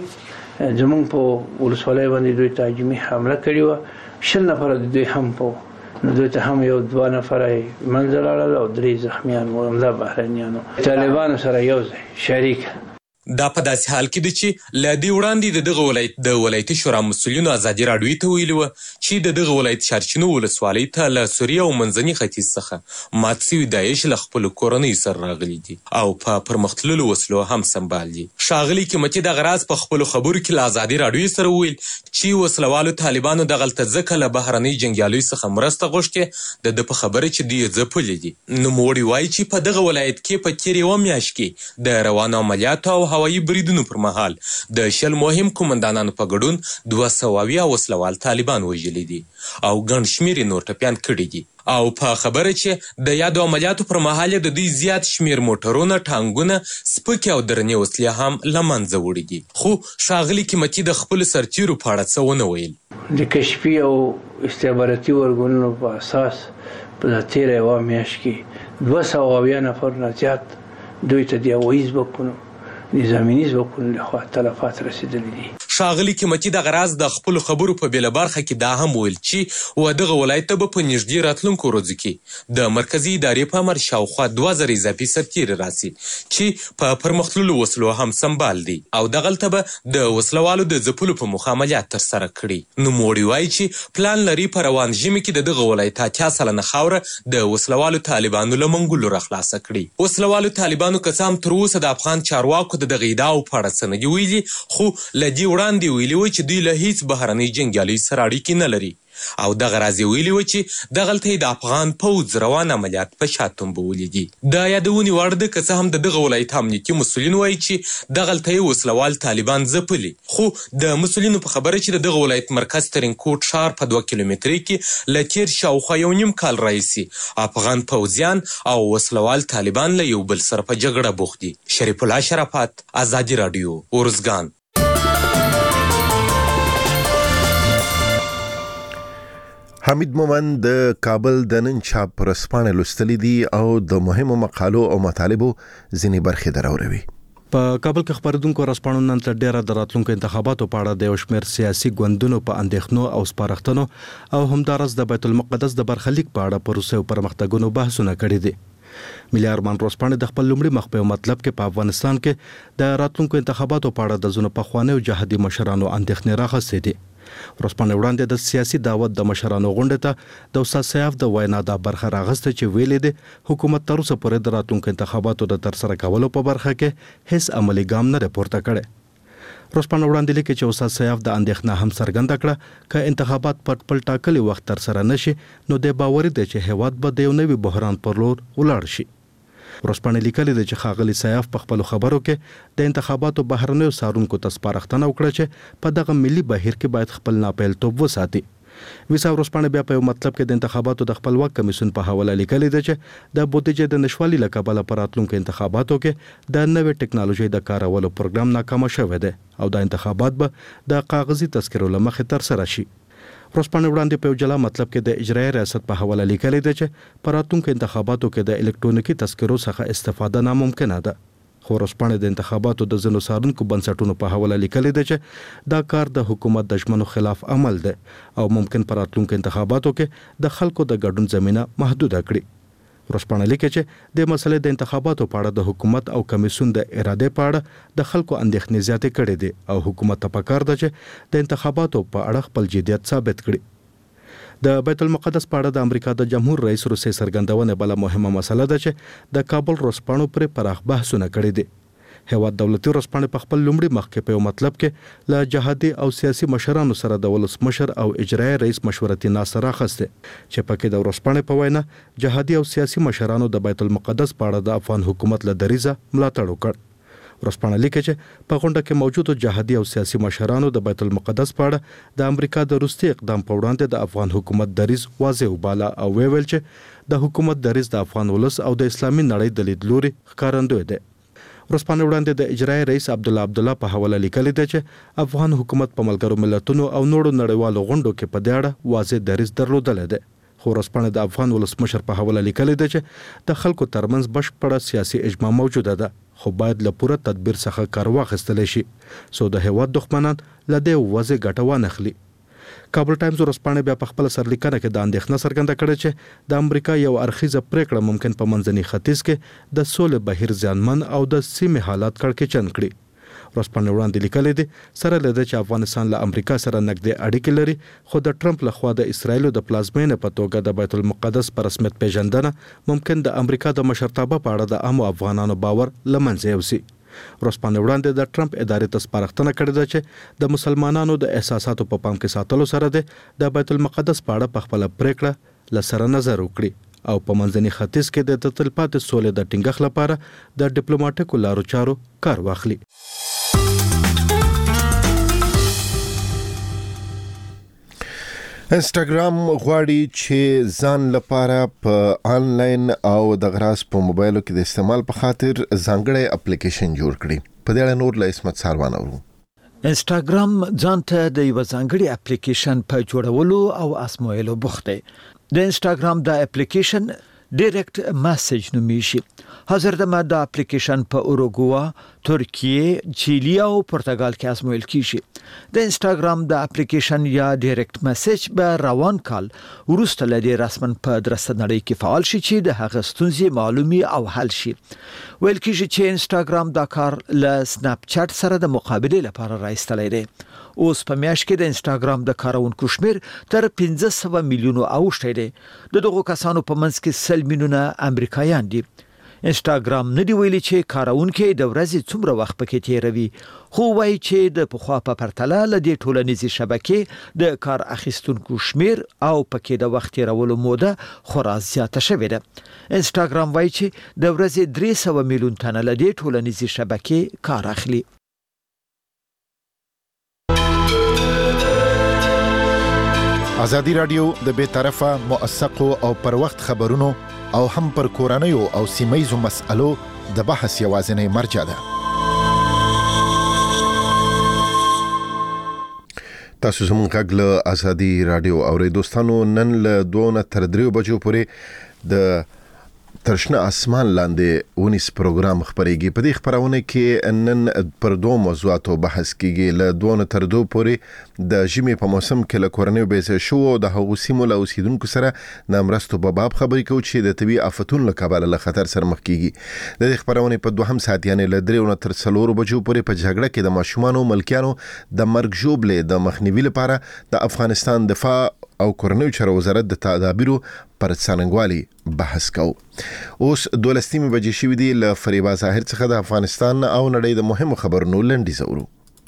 مخکې زموږ په ولسوالۍ باندې دوی تهاجمي حمله کړې وه، شل نفره د دوی هم په نو دوی ته هم یو دوه نفره یې منځه لاړل او درې زخمیان وو، همدا بهرنیانو طالبانو سره یو ځای شریک. دا په داسې حال کې ده چې له دې وړاندې د دغه ولایت د ولایتي شورا مسؤلینو آزادي راډیو ته ویلي وه چې د دغه ولایت چارچینو ولسوالۍ ته له سوریه او منځني ختیځ څخه مات سوي داعش له خپلو کورنیو سره راغلي دي او په پرمختللو وسلو هم سمبال دي. ښاغلي قیمتي دغه راز په خپلو خبرو کې له آزادي راډیو سره وویل چې وسلوالو طالبانو دغلته ځکه له بهرنۍ جنګیالیو څخه مرسته غوښتې د ده په خبره چې دوی یې ځپلي دي. نوموړي وایي چې په دغه ولایت کې په تېرې یوه میاشت کې د روانو عملیاتو او هوایي بریدونو پر مهال د شل مهم قومندانانو په ګډون دوه سوه اویا وسلوال طالبان وژلي دي او ګڼ شمېر یې نور ټپیان کړي دي. او په خبره چې د یادو عملیاتو پر مهال د دوی زیات شمېر موټرونه، ټانګونه، سپکې او درنې وسلې هم له منځه وړي دي. خو ښاغلي قیمتي د خپلو سرتیرو په اړه څه ونه ویل. د کشفي او استخباراتي ارګانونو په اساس په تېره یوه میاشت کې دوه سوه اویا نفر نه زیات دوی ته د هوایي ځواکونو نظامي ځواکونو لخوا تلفات رسېدلي دي. ښاغلي قیمتي دغه راز د خپلو خبرو په بېله برخه کې دا هم ویل چې و دغه ولایت ته به په نږدې راتلونکو ورځو کې د مرکزي ادارې په امر شاوخوا دوه زره اضافي سرتیري راسي چې په پرمختللو وسلو هم سمبال دي او دغلته به د وسلوالو د ځپلو په موخه عملیات ترسره کړي. نوموړي وایي چې پلان لري په روان ژمي کې د دغه ولایت اتیا سلنه خاوره د وسلوالو طالبانو له منګولو راخلاصه کړي. وسلوالو طالبانو که څه هم تر اوسه د افغان چارواکو د دغه ادعاو په اړه څه نه دي ویلي، خو له دې وړاندې ویلي و چې دوی له هیڅ بهرنۍ جنګیالۍ سره اړیکې نه لري او دغه راز یې ویلي و چې دغلته یې د افغان پوځ روان عملیات په شا تنبولي دي. د یادونې وړ ده که څه هم د دغه ولایت امنیتي مسؤلین وایي چې دغلته یې وسلوال طالبان ځپلي، خو د مسؤلینو په خبره چې د دغه ولایت مرکز ترینکوټ ښار په دوه کیلومترۍ کې له تېر شاوخوا یو نیم کال راهیسې افغان پوځیان او وسلوال طالبان له یو بل سره په جګړه بوخت دي. شریف الله شرافت، آزادي راډیو، ارزګان. حمید مومند د کابل د نن چاپ ورځپاڼې لوستلې دي او د مهمو مقالو او مطالبو ځینې برخې دراوروي. په کابل کې خبردونکو رسپانو نن تر ډیره د راتلونکو انتخاباتو په اړه د یو شمېر سیاسي ګوندونو په اندېښنو او سپارښتنو او همدارس د بیت المقدس د برخلیک په اړه پروسه او پرمختګونو بحثونه کړي دي. ملي ارمان رسپانو د خپل لومړي مخ په مطلب کې په افغانستان کې د راتلونکو انتخاباتو په اړه د زونو پخوانیو جهادي مشرانو اندېښنې راغستې دي. رسپانو وړاندې د سیاسي دعوت د مشرانو غونډه ته د استاد سیاف د وینا د برخه راغسته چې ویلې دي حکومت تر اوسه پورې د راتلونکو انتخاباتو د ترسره کولو په برخه کې هیڅ عملی ګام نه پورته کړي. رسپانو وړاندې لیکي چې استاد سیاف د اندېښنه هم څرګنده کړه چې انتخابات په خپل ټاکلي وخت ترسره نشي نو د باور دي چې هیواد به د یو نوي بحران پر لور ولاړ شي. رسپانو لیکلي دي چې خاغلی سیاف په خپل خبرو کې د انتخاباتو بهرنیو سارونکو ته سپارښتنه وکړه چې په دغه ملي بهیر کې باید خپل ناپیلتوب وساتي. ویسا رسپانو بیا په یو مطلب کې د انتخاباتو د خپلواک کمیسیون په حواله لیکلي دي چې د بودیجې د نشوالي له کبله پر راتلونکو انتخاباتو کې د نوې ټکنالوژي د کارولو پروګرام ناکام شوی دی او د انتخابات به د کاغذي تذکرو له مخې ترسره شي. رسپانو وړاندې په یو جلا مطلب کې د اجرایي ریاست په حواله لیکلي دي چې پر راتلونکو انتخاباتو کې د الکترونیکي تذکرو څخه استفاده ناممکنه ده. خو رسپانو د انتخاباتو د ځینو څارونکو بنسټونو په حواله لیکلي دي چې دا کار د حکومت د ژمنو خلاف عمل دی او ممکن پر راتلونکو انتخاباتو کې د خلکو د ګډون زمينه محدوده کړي. رسپانو لیکي چې د مسلې د انتخاباتو په اړه د حکومت او کمیسیون د اراده په اړه د خلکو اندېښنې زیاتې کړې دي او حکومت ته پکار ده چې د انتخاباتو په اړه خپل جديت ثابت کړي. د بیت المقدس په اړه د امریکا د جمهور رئیس روسي سرګندونه بل مهمه مسله ده چې د کابل رسپانو پر پراخ بحثونه کړي دي. هیواد دولتي رسپانو په خپل لومړي مخ کې په یو مطلب کې له جهادي او سیاسي مشرانو سره د ولسمشر او اجرایي رئیس مشورتي ناسره راخسته چې پکې د رسپانو په وینا جهادي او سیاسي مشرانو د بیت المقدس په اړه د افغان حکومت له دریزه ملاتړ وکړ. رسپانو لیکي چې په غونډه کې موجودو جهادي او سیاسي مشرانو د بیت المقدس په اړه د امریکا د روسي اقدام په وړاندې د افغان حکومت دریز واضح وباله او ویل چې د حکومت دریز د افغان ولس او د اسلامي نړۍ د لیدلوري ښکارندوی دی. رسپانو وړاندې د اجرایي رئیس عبد الله عبد الله په حواله لیکلي دي چې افغان حکومت په ملګرو ملتونو او نورو نړیوالو غونډو کې په دې اړه واضح دریځ درلودل دي. خو رسپانو د افغان ولسمشر په حواله لیکلي دي چې د خلکو ترمنځ بشپړه سیاسي اجماع موجوده ده خو باید له پوره تدبیر څخه کار واخیستل شي سو د هیواد دښمنان له دې وځي ګټه وانخلي. کابل ټایمز رسپانو بیا په خپل سرلیکنه کې د اندېښنه څرګنده کړې چې د امریکا یو اړخیزه پریکړه ممکن په منځني ختیځ کې د سولې بهیر ځانمن او د سیمې حالات کړکېچن کړي. رسپانو وړاندې لیکلي دي سره لده چې افغانستان له امریکا سره نږدې اړیکې لري خو د ټرمپ لخوا د اسرایل د پلازمینې په توګه د بیت المقدس پر رسمیت پیژندنه ممکن د امریکا د مشرتابه په اړه د عام افغانانو باور لمنځه یوسي. رسپانو وړاندې د ټرمپ ادارې ته سپارښتنه کړې ده چې د مسلمانانو د احساساتو په پام کې ساتلو سره د بیت المقدس په اړه په خپل پریکړه لسره نظر وکړي او په منځني ختیځ کې د تلپاتې سولې د ټینګښت لپاره د ډیپلوماټیکو لارو چارو کار واخلي. انستګرام غواړي چې ځان لپاره په آنلاین او د غراس په موبایلو کې د استعمال په خاطر ځانګړی اپلیکیشن جوړ کړي. په دې اړه نور له اسمت ساروان اورو. انستګرام ځان ته د یو ځانګړي اپلیکیشن په جوړولو او ازمویلو بوخت دی. د انستګرام د اپلیکیشن ډایرکټ میسج نومیږي. حاضر د ماده اپلیکیشن په اوروګوا، ترکیه، چیلی او پرتګال کې ازمویل کیږي. د انستګرام د اپلیکیشن یا ډایرکټ میسج به روان کال ورسته لدی رسمن په درسته نړۍ کې فعال شي چې د هغه ستونزې معلومي او حل شي. ویل کیږي چې انستګرام دا کار له سناپ چات سره د مقابله لپاره راایستلی دی. اوس په میاشت کې د انستګرام د کارونکو شمیر تر پنځه سوه میلیونو اوښتی دی. د دغو کسانو په منځ کې سل میلیونه امریکایان دي. انستګرام نه دی ویلي چې کارونکو د ورځې څومره وخت پکې تیروي، خو وایي چې د پخوا په پرتله له دې ټولنیزې شبکې د کار اخیستونکو شمیر او پکې د وخت تیرولو موده خورا زیاته شوې ده. انستګرام وایي چې د ورځې درې سوه میلیون تنه له دې ټولنیزې شبکې کار اخلي. ازادي رادیو د بې طرفه موثقو او پر وخت خبرونو او هم پر کورنیو او سیمایزو مسألو د بحث یوازینی مرجع ده. تاسو زموږ غږ له ازادي رادیو اورئ دوستانو. نن له دوه نه تر دریو بجو پورې د ترشنه اسمان لاندې ونیس پروګرام خبرېږي. په دې خبرونه کې نن پر دوه موضوعاتو بحث کیږي. له دوه تر دوه پورې د ژمي په موسم کې له کورنیو بیسه شو د هغو سیمو له اوسیدونکو سره د مرستو په باب خبرې کوي چې د طبي آفتونو له کبله له خطر سره مخ کیږي. د دې خبرونه په دوهم ساعت یعنی له درې تر څلور بجو پورې په جګړه کې د ماشومانو ملکیانو د مرګ ژوبلې د مخنیوي لپاره د افغانستان دفاع او کورنیو چارو وزارت د تدابیرو پر څرنګوالي بحث کو. اوس دولسمه بجې شوې دي. له فریبا ظاهر څخه د افغانستان او نړۍ د مهمو خبرونو لنډیز اورو.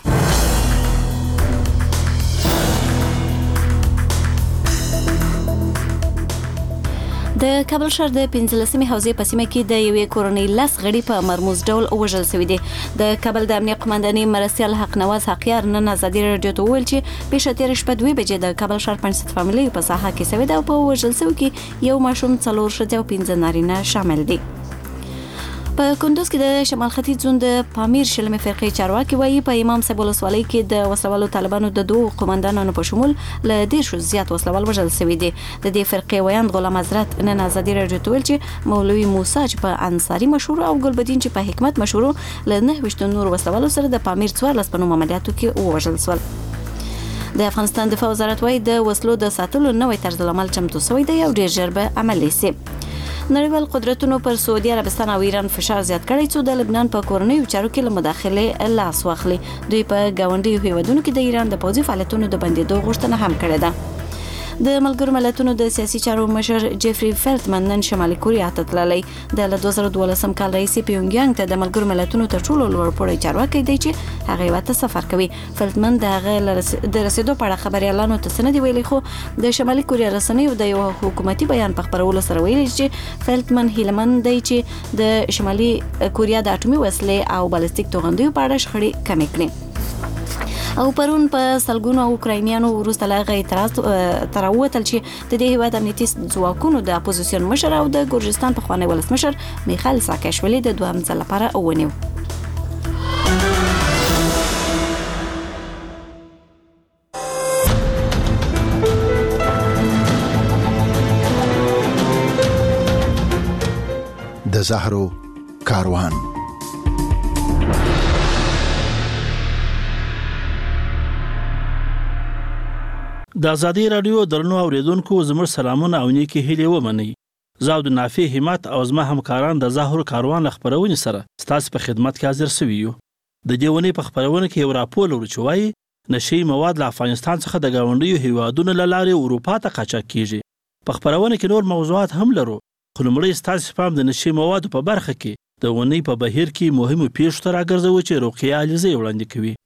د کابل ښار د پنځلسمې حوزې په سیمه کې د یوې کورنۍ لس غړي په مرموز ډول وژل شوي دي. د کابل د امنیت قمندانۍ مرستیال حق نواز حقیار نن ازادي راډیو ته وویل چې پیښه تېره شپه دوه بجې د کابل ښار پنځه فامیلۍ په ساحه کې شوې ده او په وژل شوي کې یو ماشوم، څلور ښځې او پنځه نارینه شامل دي. په کندوز کې د شمال ختیځ زون د پامیر شلمې فرقې چارواکي وایي په امام صاحب ولسوالۍ کې د وسلوالو طالبانو د دوه قومندانانو په شمول له دیرشو زیات وسلوال وژل شوي دي. د دې فرقې ویاند غلام حضرت نن ازادي راډیو ته ویل چې مولوي موسی چې په انصاري مشهور او ګلبدین چې په حکمت مشهور له نهه ویشت نور وسلوالو سره د پامیر څوارلس په نوم عملیاتو کې ووژل شول. د افغانستان دفاع وزارت وایي د وسلو د ساتلو نوې طرز العمل چمتو شوی دی او ډیر ژر به عملي شي. نړیوال قدرتونو پر سعودي عربستان او ایران فشار زیات کړی څو د لبنان په کورنیو چارو کې له مداخلې لاس واخلي. دوی په ګاونډیو هیوادونو کې د ایران د پوځي فعالیتونو د بندېدو غوښتنه هم کړې ده. د ملګرو ملتونو د سیاسي چارو مشر جيفري فلټمن نن شمالي کوریا ته تللی. د دوه زره دولسم کال رئیس پیونګیانګ ته د ملګرو ملتونو تر ټولو لوړ پوړی چارواکي دی چې هغه وته سفر کوي. فلټمن د هغه د رسیدو په اړه خبريالانو ته سند ویلي، خو د شمالي کوریا رسنیو د یو حکومتي بیان په خبرولو سره ویلي چې فلټمن هیلمن دی چې د شمالي کوریا د اټومي وسلې او بالستیک توغندیو په اړه شخړې کمې کړي. او پرون په سلګونو اوکراینیانو وروسته له هغه اعتراض تراوتل چې د دې هیواد امنیتي ځواکونو د اپوزیسیون مشر او د ګورجستان پخوانی ولسمشر میخائیل ساکاشویلی د دوهم ځل لپاره ونیو. د زهرو کاروان. د ازادي رادیو درنو اوریدونکو زموږ سلامونه او نیکی هیلې ومنئ. زه د نافع همت او زما همکاران د زهرو کاروان خبرونه سره ستاسو په خدمت کې حاضر سوي یو. د دې ونې په خبرونه کې یو راپور لرو چې وایي نشي مواد له افغانستان څخه د گاونډیو هیوادونو له لارې اروپا ته قاچاق کیږي. په خبرونه کې نور موضوعات هم لرو، خو لومړی ستاسو پام د نشي موادو په برخه کې د ونې په بهیر کې مهمو پیښو ته راګرځوي چې روقیه علیزه وړاندې کوي.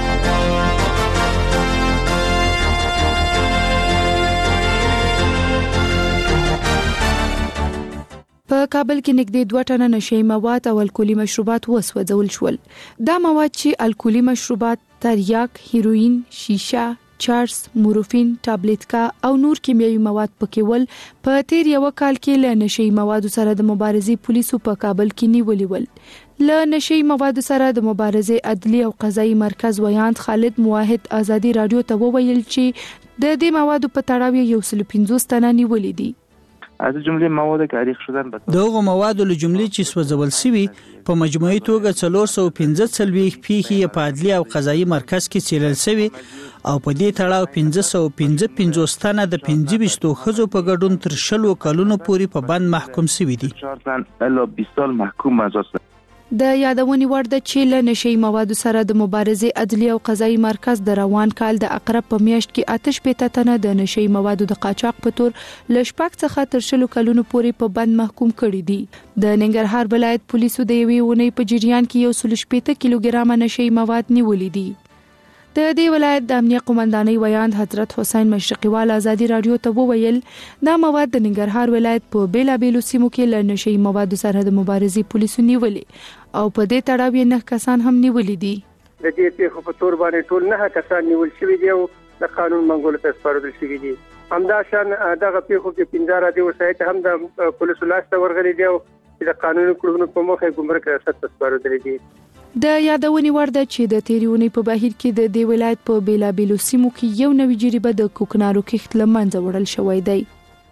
په کابل کې نږدې دوه ټنه نشي مواد او الکولي مشروبات وسوځول شول. دا مواد چې الکولي مشروبات تریاک، هیروین، شیشه، چارس، مورفین، ټابلیټکا او نور کیمیاوي مواد پکې ول. په تیر یو کال کې له نشي موادو سره د مبارزې پولیسو په کابل کې نیولې ول. له نشي موادو سره د مبارزې عدلي او قضایي مرکز ویاند خالد موحد ازادي رادیو ته وویل چې د دې موادو په تړاو یو سل پنځوس تنه نیولې دي. از جمله مواد تاریخ شدن به دغه مواد له جملې چې سوځول شوی په مجموعي توګه څلور سوه پنځه څلوېښت پیښې په عدلي او قضایي مرکز کې څیړل شوی او په دې تړاو پنځه سوه پنځه پنځوس تنه د پنځه ویشت ښځو په ګډون تر شلو کلونو پورې په بند محکوم شوي دي. بیست سال محکوم مجازات. د یادونې وړ ده چې له نشي موادو سره د مبارزې عدلي او قضایي مرکز د روان کال د اقرب په میاشت کې آتش پېته تنه د نشي موادو د قاچاق په تور له شپږ څخه تر شلو کلونو پورې په بند محکوم کړي دي. د ننګرهار ولایت پولیسو د یوې اونۍ په جریان کې یو سل شپېته کیلوګرامه نشي مواد نیولې دي. د دې ولایت د امنیت قومندانۍ ویاند حضرت حسین مشرقیوال ازادي رادیو ته وویل دا مواد د ننګرهار ولایت په بیلابېلو سیمو کې له نشي موادو سره د مبارزې پولیسو نیولې او په دې تړاو یې نه کسان هم نیولې دي. د دې پیښو په تور باندې ټول نه کسان نیول شوي دي او د قانون منګولو ته سپارل شوي دي. همدا شان دغه پیښو کې پنځه راډیو وسایط هم د پولیسو لاسته ورغلي دي او د قانوني کړنو په مخه ګمرک ریاست ته سپارل دي. د یادونې وړ ده چې د تیریونې په بهیر کې د دې ولایت په بیلابېلو سیمو کې یو نوی جریبه د کوکنارو کښت له منځه وړل شوی دی.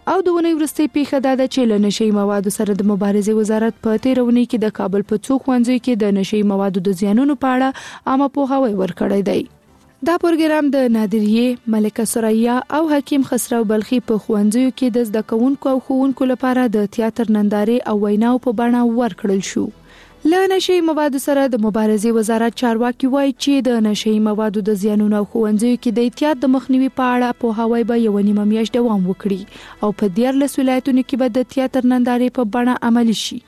او د ونې وروستۍ پیښه دا ده چې له نشي موادو سره د مبارزې وزارت په تیرونی کې د کابل په څو ښوونځیو کې د نشي موادو د زیانونو په اړه عامه پوهاوی ورکړی دی. دا پروګرام د نادریه، ملکه ثریا او حکیم خسرو بلخي په ښوونځیو کې د زده کوونکو او ښوونکو لپاره د تیاتر نندارې او ویناو په بڼه ورکړل شو. له نشي موادو سره د مبارزې وزارت چارواکي وایي چې د نشي موادو د زیانونو او ښوونځیو کې د احتیاط د مخنیوي په اړه پوهاوی به یو نیمه میاشت دوام وکړي او په دیارلس ولایتونو کې به د تیاتر نندارې په بڼه عملي شي.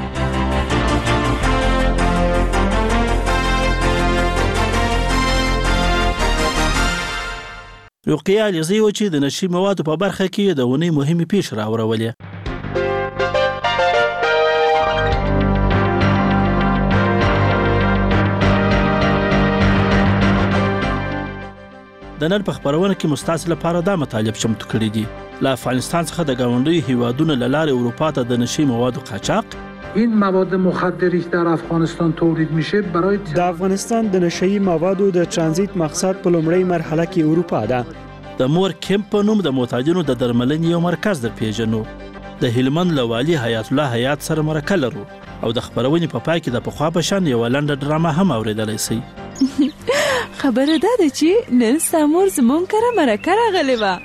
رقیه علیزی و چې د نشي موادو په برخه کې د ونې مهمې پیښې راوړولې. د نن په خبرونه کې مستاسل لپاره دا مطالب چمتو کړي دي. له افغانستان څخه د گاونډي هیوادونو له لارې اروپا ته د نشي موادو قاچاق. این مواد مخدری که در افغانستان تولید میشه برای د افغانستان د نشي موادو د ترانزیت مقصد په لومړی مرحله کې اروپا ده. د مور کمپ په نوم د معتادینو د درملنې یو مرکز در پیژنو. د هلمند له والي حیات الله حیات سره مرکه لرو او د خبرونې په پای کې د پخوا په شان یو لنډه ډرامه هم اوریدلی شئ. خبره دا ده چې نن سامور زمون کره مرکه راغلی وه.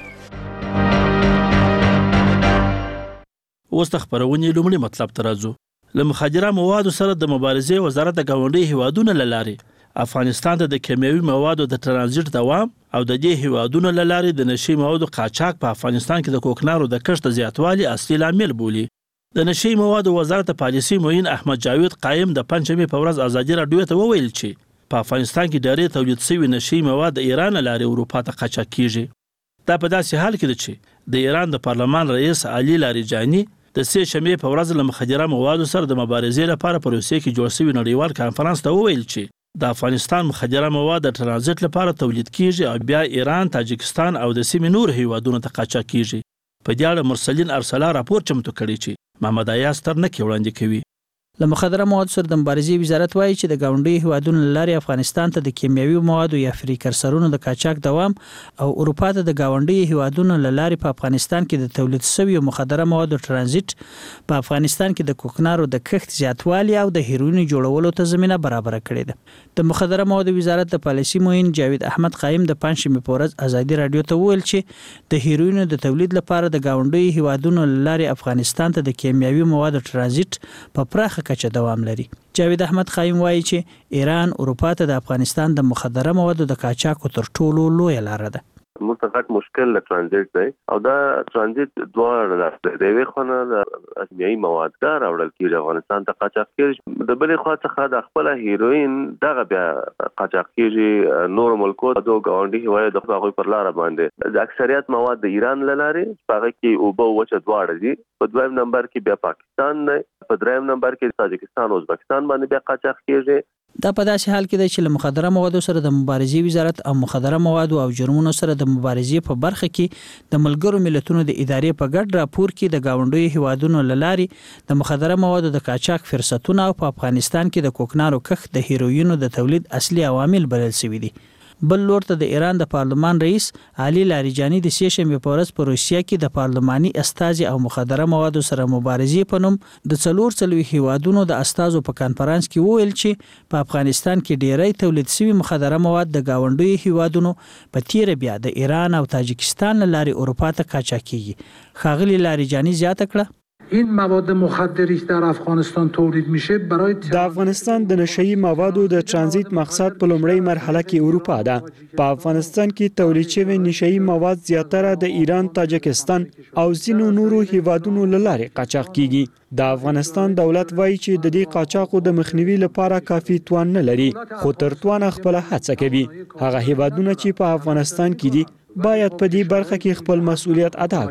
اوس د خبرونې لومړي مطلب ته راځو. له مخدره موادو سره د مبارزې وزارت د ګاونډي هیوادونو له لارې افغانستان ته د کیمیاوي موادو د ترانزیت دوام او د دې هیوادونو له لارې د نشي موادو قاچاق په افغانستان کې د کوکنارو د کښت زیاتوالي اصلي لامل بولي. د نشي موادو وزارت پالیسي معین احمد جاوید قایم د پنځمې په ورځ ازادي راډیو ته وویل چې په افغانستان کې ډېرې تولید شوي نشي مواد د ایران له لارې اروپا ته قاچاق کیږي. دا په داسې حال کې ده چې د ایران د پارلمان رئیس علي لاریجاني د سې شنبې په ورځ له مخدره موادو سره د مبارزې لپاره په روسیې کې جوړ شوي نړیوال کانفرنس ته وویل چې د افغانستان مخدره مواد د ترانزیت لپاره تولید کیږي او بیا ایران، تاجکستان او د سیمې نور هیوادونو ته قاچاق کیږي. په دې اړه مرسلین ارسلا راپور چمتو کړی چې محمد ایاز ترنکي وړاندې کوي. له مخدره موادو سره د مبارزې وزارت وایي چې د ګاونډي هیوادونو له لارې افغانستان ته د کیمیاوي موادو یا فریکرسرونو د قاچاق دوام او اروپا ته د ګاونډي هیوادونو له لارې په افغانستان کې د تولید شویو مخدره موادو ترانزیت په افغانستان کې د کوکنارو د کښت زیاتوالي او د هیروین جوړولو ته زمینه برابره کړې ده. د مخدره موادو وزارت د پالیسي معین جاوید احمد قایم د پنځمې په ورځ ازادي راډیو ته وویل چې د هیروین د تولید لپاره د ګاونډي هیوادونو له لارې افغانستان ته د کیمیاوي موادو ترانزیت په پراخه کچه دوام لري. جاوید احمد قایم وایي چې ایران اروپا ته د افغانستان د مخدره موادو د قاچاق تر ټولو لویه لاره ده. مستقق مشکل له ترانزیت دی او دا ترانزیت دوه د دیوي خونه د اسمیایي مواد دا راوړل کیږي افغانستان ته قاچاق کیږي. د بلې خوا څخه د خپل هیروین دغه بیا قاچاق کیږي نور ملکو د ګاونډي هیواد د هغوی پر لار باندې. د اکثریت مواد د ایران له لارې هغه کې اوبه وچه دواړه دي. په دویم نمبر کې بیا پاکستان دی، په دریم نمبر کې تاجکستان او ازبکستان باندې بیا قاچاق کیږي. دا په داسې حال کې دی چې له مخدره موادو سره د مبارزې وزارت او مخدره موادو او جرمونو سره د مبارزې په برخه کې د ملګرو ملتونو د ادارې په ګډ راپور کې د ګاونډیو هیوادونو له لارې د مخدره موادو د قاچاق فرصتونه او په افغانستان کې د کوکنارو کښت د هیروینو د تولید اصلي عوامل بلل شوي دي. بل لور ته د ایران د پارلمان رئیس علي لاریجاني د سې شنبې په ورځ په روسیه کې د پارلماني استازي او مخدره موادو سره مبارزې په نوم د څلور څلوېښت هیوادونو د استازو په کانفرنس کې وویل چې په افغانستان کې ډیری تولید شوي مخدره مواد د ګاونډیو هیوادونو په تیره بیا د ایران او تاجکستان له لارې اروپا ته قاچاق کیږي. ښاغلي لاریجاني زیاته کړه این مواد مخدری که در افغانستان تولید میشه برای د افغانستان د نشئی موادو د ترانزیت مقصد په لومړی مرحله کې اروپا ده. په افغانستان کې تولید شوی نشئی مواد زیاتره د ایران، تاجکستان او ځینو نورو هیوادونو له لارې قاچاق کیږي. د افغانستان دولت وایي چې د دې قاچاقو د مخنیوي لپاره کافي توان نه لري، خو تر توانه خپل هڅه کوي. هغه هیوادونه چې په افغانستان کې دي باید په دې برخه کې خپل مسؤلیت ادا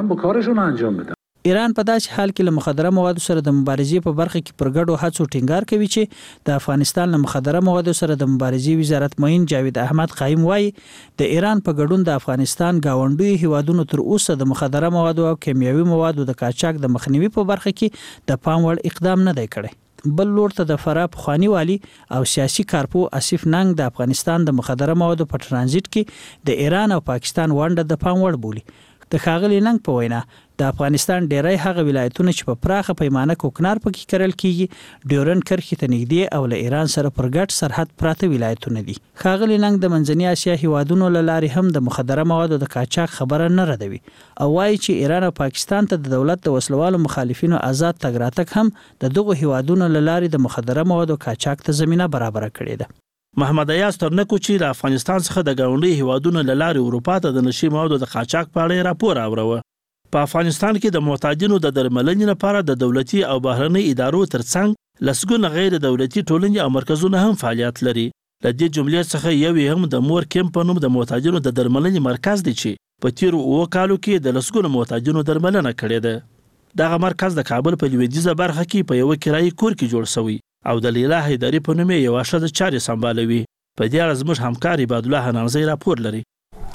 کړي. ایران په داسې حال کې له مخدره موادو سره د مبارزې په برخه کې پر ګډو هڅو ټینګار کوي چې د افغانستان له مخدره موادو سره د مبارزې وزارت معین جاوید احمد قایم وایي د ایران په ګډون د افغانستان ګاونډیو هیوادونو تر اوسه د مخدره موادو او کیمیاوي موادو د قاچاق د مخنیوي په برخه کې د پام وړ اقدام نه دی کړی. بل لور ته د فراه پخوانی والی او سیاسي کارپو اسیف ننګ د افغانستان د مخدره موادو په ترانزیت کې د ایران او پاکستان ونډه د پام وړ بولي. د ښاغلي ننګ په وینا د افغانستان ډیری هغه ولایتونه چې په پراخه پیمانه کوکنار پکې کرل کیږي ډیورن کرښې ته نږدې او له ایران سره پر ګډ سرحد پراته ولایتونه دي. ښاغلي ننګ د منځنۍ اسیا هیوادونو له لارې هم د مخدره موادو د قاچاق خبره نه ردوي او وایي چې ایران او پاکستان ته د دولت د وسلوالو مخالفینو آزاد تګ راتګ هم د دغو هیوادونو له لارې د مخدره موادو قاچاق ته زمینه برابره کړې ده. محمد ایاز ترنکو چې له افغانستان څخه د ګاونډي هیوادونو له لارې اروپا ته د نشي موادو د قاچاق په اړه راپور اوروه. په افغانستان کې د محتاجینو د درملنې لپاره د دولتي او بهرنۍ ادارو ترڅنګ لسګونه غیر دولتي ټولنې او مرکزونه هم فعالیت لري. له دې جملې څخه یو هم د مور کیمپ په نوم د محتاجینو د درملنې مرکز دی چې په تیرو اووه کالو کې د لسګونو محتاجینو درملنه کړې ده. دغه مرکز د کابل په لویدیځه برخه کې په یو کرایي کور کې جوړ شوی او د لیلا حیدري په نوم یو ښځه چارې سمبالوي. په دې اړه زموږ همکار عباد الله حنانزی راپور لري.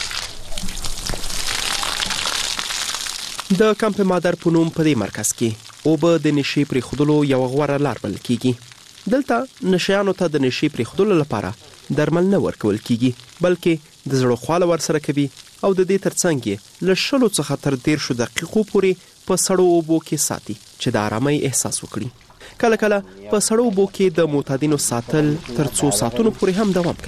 د کمپ مادر په نوم په دې مرکز کې اوبه د نشي پرېښودلو یو غوره لار بلل کیږي. دلته نشیانو ته د نشي پرېښودلو لپاره درمل نه ورکول کیږي بلکې د زړه خواله ورسره کوي او د دې ترڅنګ یې له شلو څخه تر دیرشو دقیقو پورې په سړو اوبو کې ساتي چې د آرامۍ احساس وکړي. کله کله په سړو اوبو کې د معتادینو ساتل تر څو ساعتونو پورې هم دوام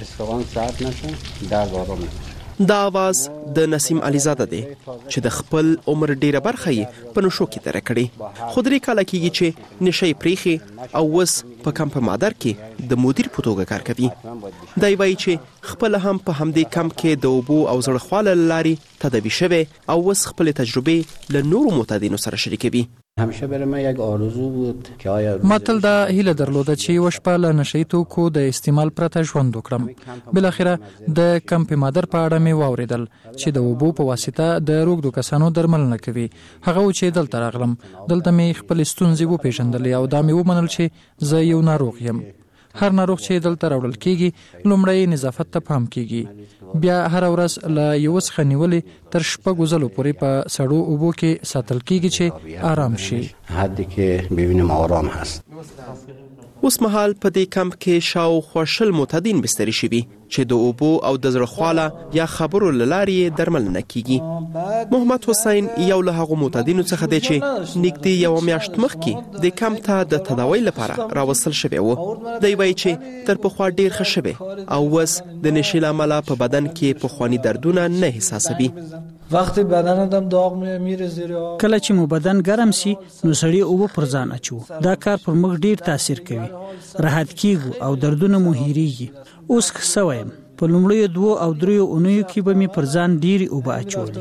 کوي. دا आवाज د نسیم علیزاده دی چې د خپل عمر ډیره برخه یې په نشو کې تیر کړي. خو درې کاله کېږي چې نشي پریخي او وس په کمپ مادر کې د مدیر په توګه کار کوي. دی وایي چې خپل هم په همدې کمپ کې د اوبو او زړه خواله لارې تداوي شوی او وس خپل تجربه له نورو معتادینو سره شریکوي. همیشه برای من یک آرزو بود که آیا ما تل دا هیله درلوده چې یو شپه له نشي توکو د استعمال پرته ژوند وکړم. بل اخره د کمپ مادر په اړه مې واوریدل چې د اوبو په واسطه د روغدو کسانو درملنه کوي. هغه و چې دلته راغلم. دلته مې خپل ستونزې وپېژندلې او دا مې ومنل چې زه یو ناروغ یم. هر ناروغ چې دلته راوړل کیږي لومړی نظافت ته پام کیږي. بیا هر ورځ له یو څخه نیولې تر شپږو ځلو پورې په سړو اوبو کې ساتل کیږي چې آرام شي. حدی که ببینیم آرام هست. اوس مهال په دې کمپ کې شاوخوا شل معتادین بستري شوي چې د اوبو او د زړه خواله یا خبرو له لارې درملنه کیږي. محمد حسین یو له هغو معتادینو څخه دی چې نږدې یوه میاشت مخکې د کمپ ته د تداوی لپاره راوستل شوی و. دی وایي چې تر پخوا ډیر ښه شوی او اوس د نشي له امله په بدن کې پخواني دردونه نه احساسوي. وقتی بدن آدم داغ میره زیر آب کله چې مو بدن ګرم سي نو سړی اوبه پر ځان اچو. دا کار پر موږ ډیر تاثیر کوي. راحت کیږو او دردونه مو هېریږي. اوس ښه وایم په لومړیو دوو او دریو اونیو کې به مې پر ځان ډیرې اوبه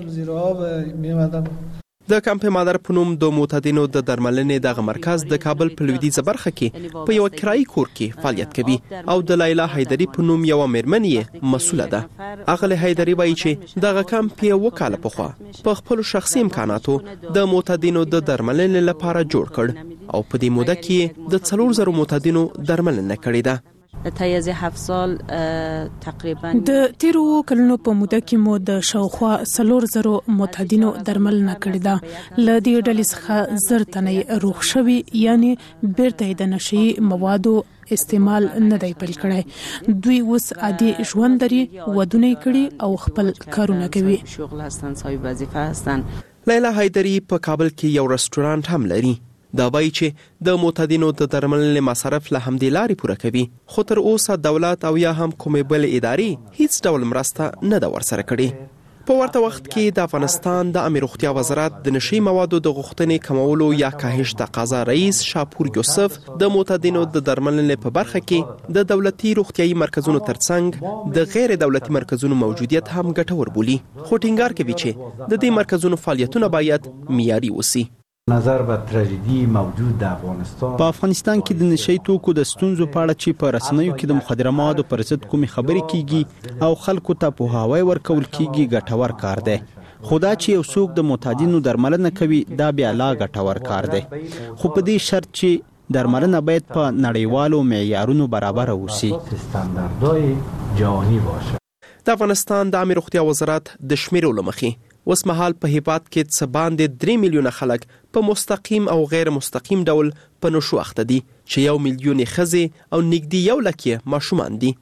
اچولې. د کمپ مادر په نوم د معتادینو د درملنې دغه مرکز د کابل په لویدیځه برخه کې په یو کرایي کور کې فعالیت کوي او د لیلا حیدري په نوم یو مېرمن یې مسؤله ده. اغله حیدري وایي چې دغه کمپ یو کال پخوا په خپل شخصي امکاناتو د معتادینو د درملنې لپاره جوړ کړ او په دې موده کې د څلور زره معتادینو درملنه کړې ده. تایز هفت سال تقریبا د تیرو کلونو په موده کې مو د شاوخوا څلور زرو معتادینو درملنه کړې ده. له دې ډلې څخه زر تنې روغ شوي یعنی بیرته د نشي موادو استعمال نه دی پیل کړی. دوی اوس عادي ژوند لري، ودونه کړي او خپل کارونه کوي. شغل هستن، صاحب وظیفه هستن. لیلا حیدري په کابل کې یو رستورانت هم لري. دا وایي چې د معتادینو د درملنې مصارف له همدې لارې پوره کوي. خو تر اوسه دولت او یا هم کومې بلې ادارې هیڅ ډول مرسته نه ده ورسره کړې. په ورته وخت کې د افغانستان د عامه روغتیا وزارت د نشي موادو د غوښتنې کمولو یا کاهش تقاضا رئیس شاپور یوسف د معتادینو د درملنې په برخه کې د دولتي روغتیايي مرکزونو ترڅنګ د غیر دولتي مرکزونو موجودیت هم ګټور بولي. خو ټینګار کوي چې د دې مرکزونو فعالیتونه باید معیاري وسی. نظر به تراژدي موجود د افغانستان په افغانستان کې د نشي توکو د ستونزو په اړه چې په رسنیو کې د مخدره موادو پر ضد کومې خبرې کیږي او خلکو ته پوهاوی ورکول کیږي ګټور کار دی. خدا چې یو څوک د معتادینو درملنه کوي دا بیا لا ګټور کار دی. خو په دې شرط چې درملنه باید په نړیوالو معیارونو برابر اوسي. استانداردهای جهانی باشه. د افغانستان د عامه روغتیا وزارت د شمیرو لمخې اوس مهال په هیواد کې څه باندې درې میلیونه خلک په مستقیم او غیر مستقیم ډول په نشو اخته دي چې یو میلیون ښځې او نږدې یو لک ماشومان دي.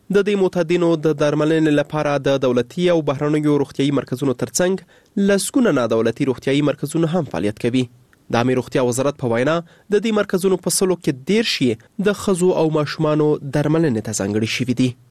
د دې معتادینو د درملنې لپاره د دولتي او بهرنیو روغتیايي مرکزونو ترڅنګ لسګونه نادولتي روغتیايي مرکزونه هم فعالیت کوي. د امیر روغتیا وزارت په وینا د دې مرکزونو په سلو کې دېرش یې د ښځو او ماشومانو درملنې ته ځانګړي شوي دي.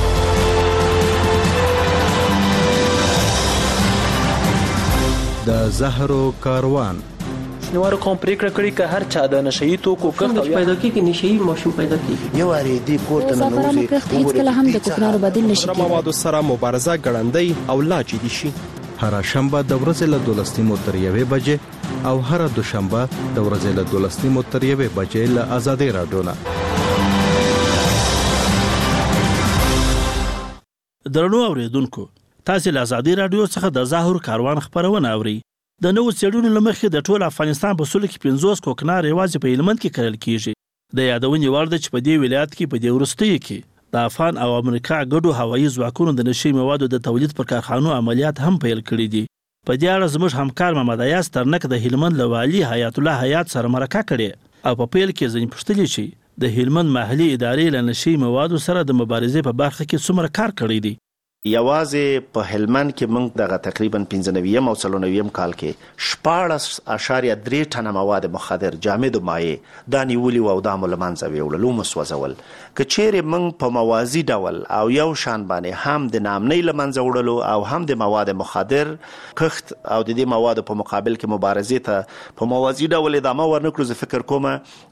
د زهرو کاروان شنوارو قوم پریکړه کړې که هر چا د نشئی توکو کښت پیدا کیږي نشئی ماشوم پیدا کیږي یو اړې دی کوټه نه نوځي هیڅ کله هم د کوکنارو بدیل نشي کېدای. موادو سره مبارزه ګړندۍ او لا جدي شي. هر شنبه د ورځې له دولس نیمو تر یوې بجې او هر دوشنبه د ورځې له دولس نیمو تر یوې بجې له آزادۍ راډیو نه. درنو اوریدونکو، تاسو له آزادۍ راډیو څخه د زهرو کاروان خبرونه اورئ. د نوو څېړنو له مخې د ټول افغانستان په سلو کې پنځوس کوکنار یوازې په هلمند کې کرل کیږي. د یادونې وړ ده چې په دې ولایت کې په دې وروستیو کې د افغان او امریکا ګډو هوایي ځواکونو د نشي موادو د تولید پر کارخانو عملیات هم پیل کړي دي. په دې اړه زموږ همکار محمد ایاز ترنک د هلمند له والي حیات الله حیات سره مرکه کړې او په پیل کې ځینې پوښتنې چې د هلمند محلي ادارې له نشي موادو سره د مبارزې په برخه کې څومره کار کړی دی. یوازې په هلمند کې موږ دغه تقریبا پنځه نویم او څلور نویم کال کې شپاړس اشاریه درې ټنه مواد مخدر جامد مایع دا نیولي او دا مو له منځه ویوړل او مسوځول. که چیرې موږ په موازي ډول او یو شان باندې هم د نامنۍ له منځه وړلو او هم د مواد مخدر کښت او د دې موادو په مقابل کې مبارزې ته په موازي ډول ادامه ورنکړو، زه فکر کوم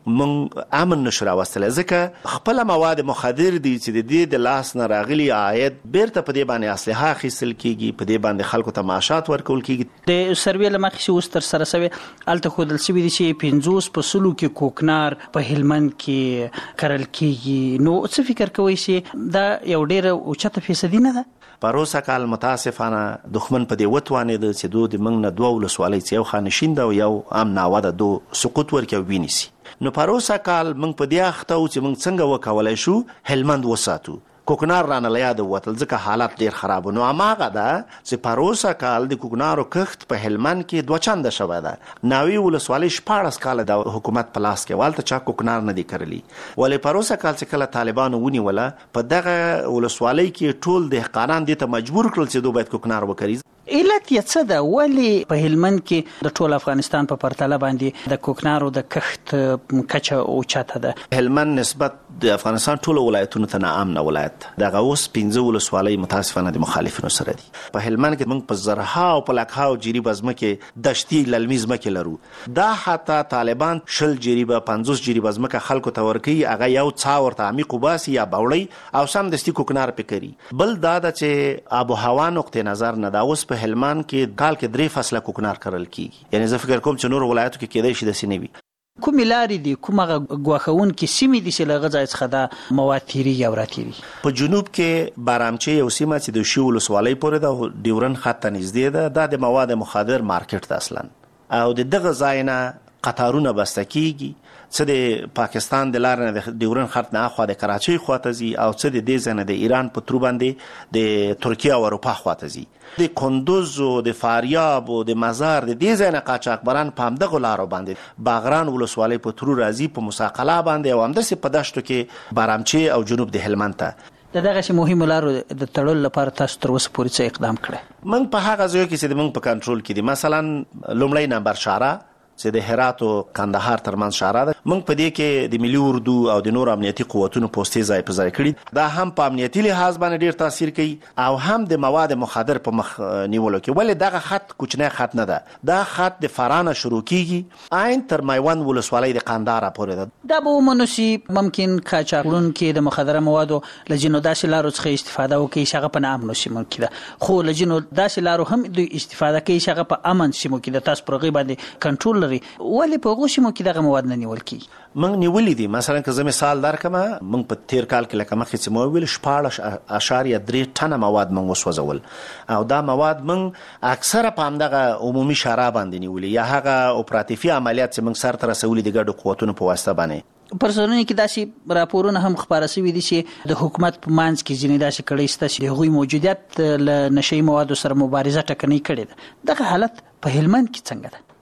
موږ امن نشو راوستلی، ځکه خپله مواد مخدر دي چې د دې د لاس نه راغلي عاید بیرته په دې باندې اصلحه اخیستل کیږي، په دې باندې خلکو ته معاشات ورکول کیږي. د سروې له مخې چې اوس تر سره شوی هلته ښودل شوي دي چې پنځوس په سلو کې کوکنار په هلمند کې کرل کیږي. نو څه فکر کوئ چې دا یو ډېره اوچته فیصدي نه ده؟ پروسه کال متاسفانه دښمن په دې وتوانېده چې دو د موږ نه دوه ولسوالۍ چې یو خانشین ده او یو ام ناوده دو سقوط ورکړي او ونیسي. نو پروسه کال موږ په دې اخته وو چې موږ څنګه وکولی شو هلمند وساتو. کوکنار رانه له یاده ووتل ځکه حالت ډېر خراب و. نو هماغه ده چې پروسه کال د کوکنارو کښت په هلمند کې دوه چنده شوی ده. ناوې ولسوالۍ شپاړس کاله د حکومت په لاس کې والته چا کوکنار نه دي کرلی، ولې پروسه کال چې کله طالبانو ونیوله په دغه ولسوالۍ کې ټول دهقانان دې ته مجبور کړل چې دوی باید کوکنار وکړي. علت یې څه ده؟ ولې په هلمند کې د ټول افغانستان په پرتله باندې د کوکنارو د کښت کچه اوچته ده؟ هلمند نسبت د افغانستان ټولو ولایتونو ته ناامنه ولایت دغه اوس پنځه ولسوالۍ متاسفانه د مخالفینو سره دي. په هلمند کې موږ په زرها او په لکهاو جریبه ځمکې دشتي للمي ځمکې لرو. دا حتی طالبان شل جریبه پنځوس جریبه ځمکه خلکو ته ورکوي، هغه یو څا ورته عمیق وباسي یا باوړی او سمدستي کوکنار پې کوي. بل دا ده چې آب و هوا نقطې نظر نه دا اوس په هلمند کې کال کې درې فصله کوکنار کرل کیږي. یعنی زه فکر کوم چې نور ولایتو کې کېدای شي داسې نه وي. کومې لارې دي، کومه ګواښونکې سیمې دي چې له هغه ځای څخه دا مواد تیریږي او راتیریږي؟ په جنوب کې بارامچې یو سیمه چې د شي ولسوالۍ پورې ده، ډیورن خط ته نږدې ده، دا د مواد مخدر مارکیټ ده اصلا، او د دغه ځای نه قطارونه بسته کیږي څه د پاکستان د لارې نه د ډیورن خط نه اخوا د کراچۍ خواته ځي او څه د دې ځای نه د ایران په ترو باندې د ترکیه او اروپا خواته ځي. د کندوز او د فاریاب او د مزار د دې ځای نه قاچاقبران په همدغو لارو باندې باغران ولسوالۍ په ترو راځي په مساقله باندې او همداسې په دشتو کې بارامچې او جنوب د هلمند ته. د دغسې مهمو لارو د تړلو لپاره تاسو تر اوسه پورې څه اقدام کړی؟ موږ په هغه ځایو کې چې موږ په کنټرول کې دي، مثلا لومړی نمبر شاره چې د هرات او کندهار ترمنځ شاره ده، موږ په دې کې د ملي اردو او د نور امنیتي قوتونو پوستې ځای په ځای کړي. دا هم په امنیتي لحاظ باندې ډیر تاثیر کوي او هم د مواد مخدر په مخ نیولو کې. ولې دغه خط کوچنی خط نه ده، دا خط د فرانه شروع کیږي عین تر میوند ولسوالۍ د قندهار پورې ده. دا به ومنو چې ممکن قاچاقونکي د مخدره موادو له ځینو داسې لارو څخه استفاده وکړي چې هغه په ناامنو سیمو کې ده، خو له ځینو داسې لارو هم دوی استفاده کوي چې هغه په امن سیمو کې ده. تاسو پر هغې باندې کنټرول لري، ولې په هغو سیمو کې دغه مواد نه نیول کیږي؟ موږ نیولي دي. مثلا که زه مثال درکړم، موږ په تیر کال کې لکه مخکې چې مو وویل شپاړس اشاریه درې ټنه مواد موږ وسوځول او دا مواد موږ اکثره په همدغه عمومي شاره باندې نیولي یا هغه اپراتیفي عملیات چې موږ سرته رسولي د ګډو قوتونو په واسطه باندې. پر ځانونو کې داسې راپورونه هم خپاره شوي دي چې د حکومت په منځ کې ځینې داسې کړۍ شته چې د هغوی موجودیت له نشهیي موادو سره مبارزه ټکنۍ کړې ده. دغه حالت په هلمند کې څنګه ده؟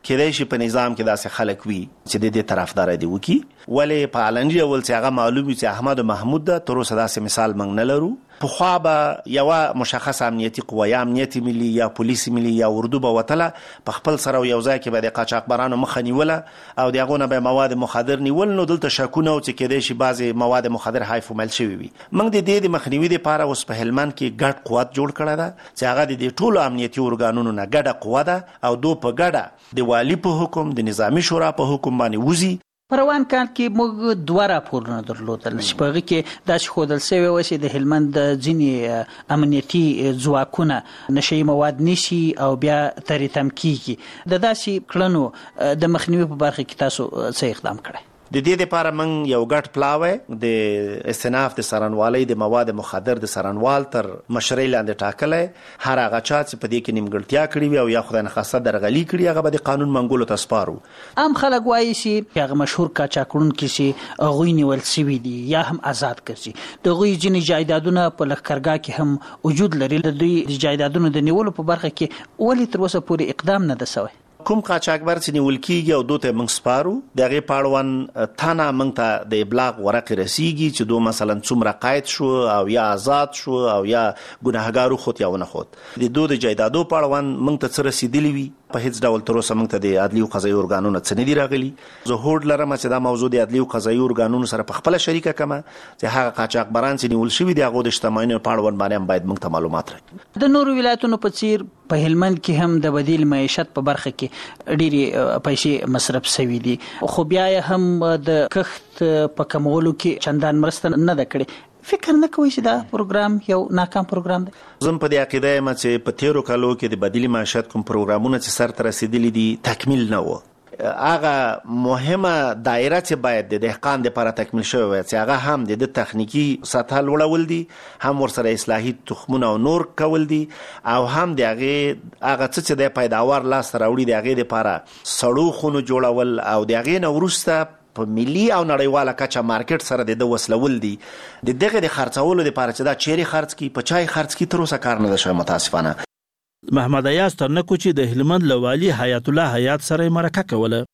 کېدای شي په نظام کې داسې خلک وي چې د دې طرفدار دي وکي ولې په علني ډول چې هغه معلوم وي چې احمد محمود ده تر اوسه داسې مثال موږ نه لرو پخوا به یوه مشخصه امنیتي قوه یا امنیتي ملي یا پولیس ملي یا اردو به وتله په خپل سره یو ځای کې به د قاچاقبرانو مخه نیوله او د هغو نه به مواد مخدر نیول نو دلته شکونه و چې کېدای شي بعضې مواد مخدر های فومیل شوي وي موږ د دې د مخنیوي دپاره اوس په هلمند کې ګډ قوت جوړ کړی ده چې هغه د دې ټولو امنیتي ارګانونو نه ګډه قوه ده او دو په ګډه د والي په حکم د نظامي شورا په حکم باندې وزي په روان کال کې موږ دوه راپورونه درلودل چې په هغه کې داسې ښودل شوی و چې د هلمند د ځینې امنیتي ځواکونه نشهیي مواد نیسي او بیا ترې تم کیږي د داسې کړنو د مخنیوي په برخه کې تاسو څه اقدام کړی د دې لپاره موږ یو ګډ پلاوی د استناف د څارنوالۍ د مواد مخدر د څارنوال تر مشرۍ لاندې ټاکلی هر هغه چا چې په دې کې نیمګړتیا کړې وي او یا خدای نخواسته درغلي کړي هغه به د قانون منګولو ته سپارو عام خلک وایي چې هغه مشهور قاچاقړونکي چې هغوی نیول سوي دي یا هم آزاد ګرځي د هغوی ځینې جایدادونه په لښکرګاه کې هم وجود لري د دوی د جایدادونو د نیولو په برخه کې ولې تر اوسه پورې اقدام نه ده سوی کوم قاچاقبر چې نیول کیږي او دوی ته موږ سپارو د هغې په اړوند تانه موږ ته د ابلاغ ورقې رسیږي چې دو مثلا څومره قید شو او یا آزاد شو او یا ګناهګار وخوت یا ونه خوت د دوی د جایدادو په اړوند موږ ته څه رسېدلي وي په هیڅ ډول تر اوسه موږ ته د عدلي او قضایي ارګانونو څه نه دي راغلي زه هوډ لرم چې دا موضوع د عدلي او قضایي ارګانونو سره په خپله شریکه کړمه چې هغه قاچاقبران چې نیول شوي دي هغو د شتمنیو په اړوند باندې هم باید موږ ته معلومات راکړي د نورو ولایتونو په څیر په هلمند کې هم د بدیل معیشت په برخه کې ډېرې پیسې مصرف شوي دي خو بیا هم د کښت په کمولو کې چندان مرسته نه ده کړې فکر نه کوي چې دا پروګرام یو ناکام پروګرام دی زه په دې عقیده یم چې په تیرو کالو کې د بدیلي معیشت کوم پروګرامونه چې سرته رسېدلي دي تکمیل نه و هغه مهمه دایره چې باید د دهقان دپاره تکمیل شوی وای چې هغه هم د تخنیکی سطح لوړول دي هم ورسره اصلاحي تخمونه او نور کول دي او هم د هغې هغه څه چې د پیداوار لاسته راوړي د هغې دپاره سړو خونو جوړول او د هغې نه وروسته په ملي او نړیواله کچه مارکیټ سره د ده وسلول دي د دغه د خرڅولو دپاره چې دا چیرې خرڅ کړي په چای خرڅ کړي تر اوسه کار نه ده شوی متاسفانه محمد ایاز ترنکو چې د هلمند له والي حیات الله حیات سره یې مرکه کوله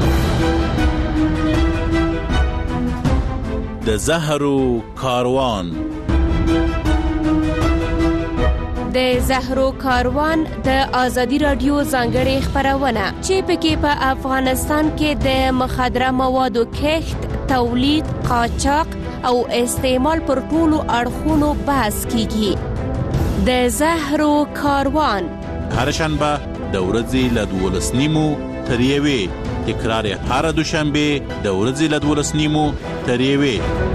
د زهرو کاروان د زهرو کاروان د آزادي رادیو ځانګړې خپرونه چې پکې په افغانستان کې د مخدره موادو کښت، تولید، قاچاق او استعمال پر ټولو اړخونو بحث کیږي. د زهرو کاروان هر شنبه د ورځې له دولس نیمو تر یوې، تکرار هر دوشنبه د ورځې له دولس نیمو تر یوې.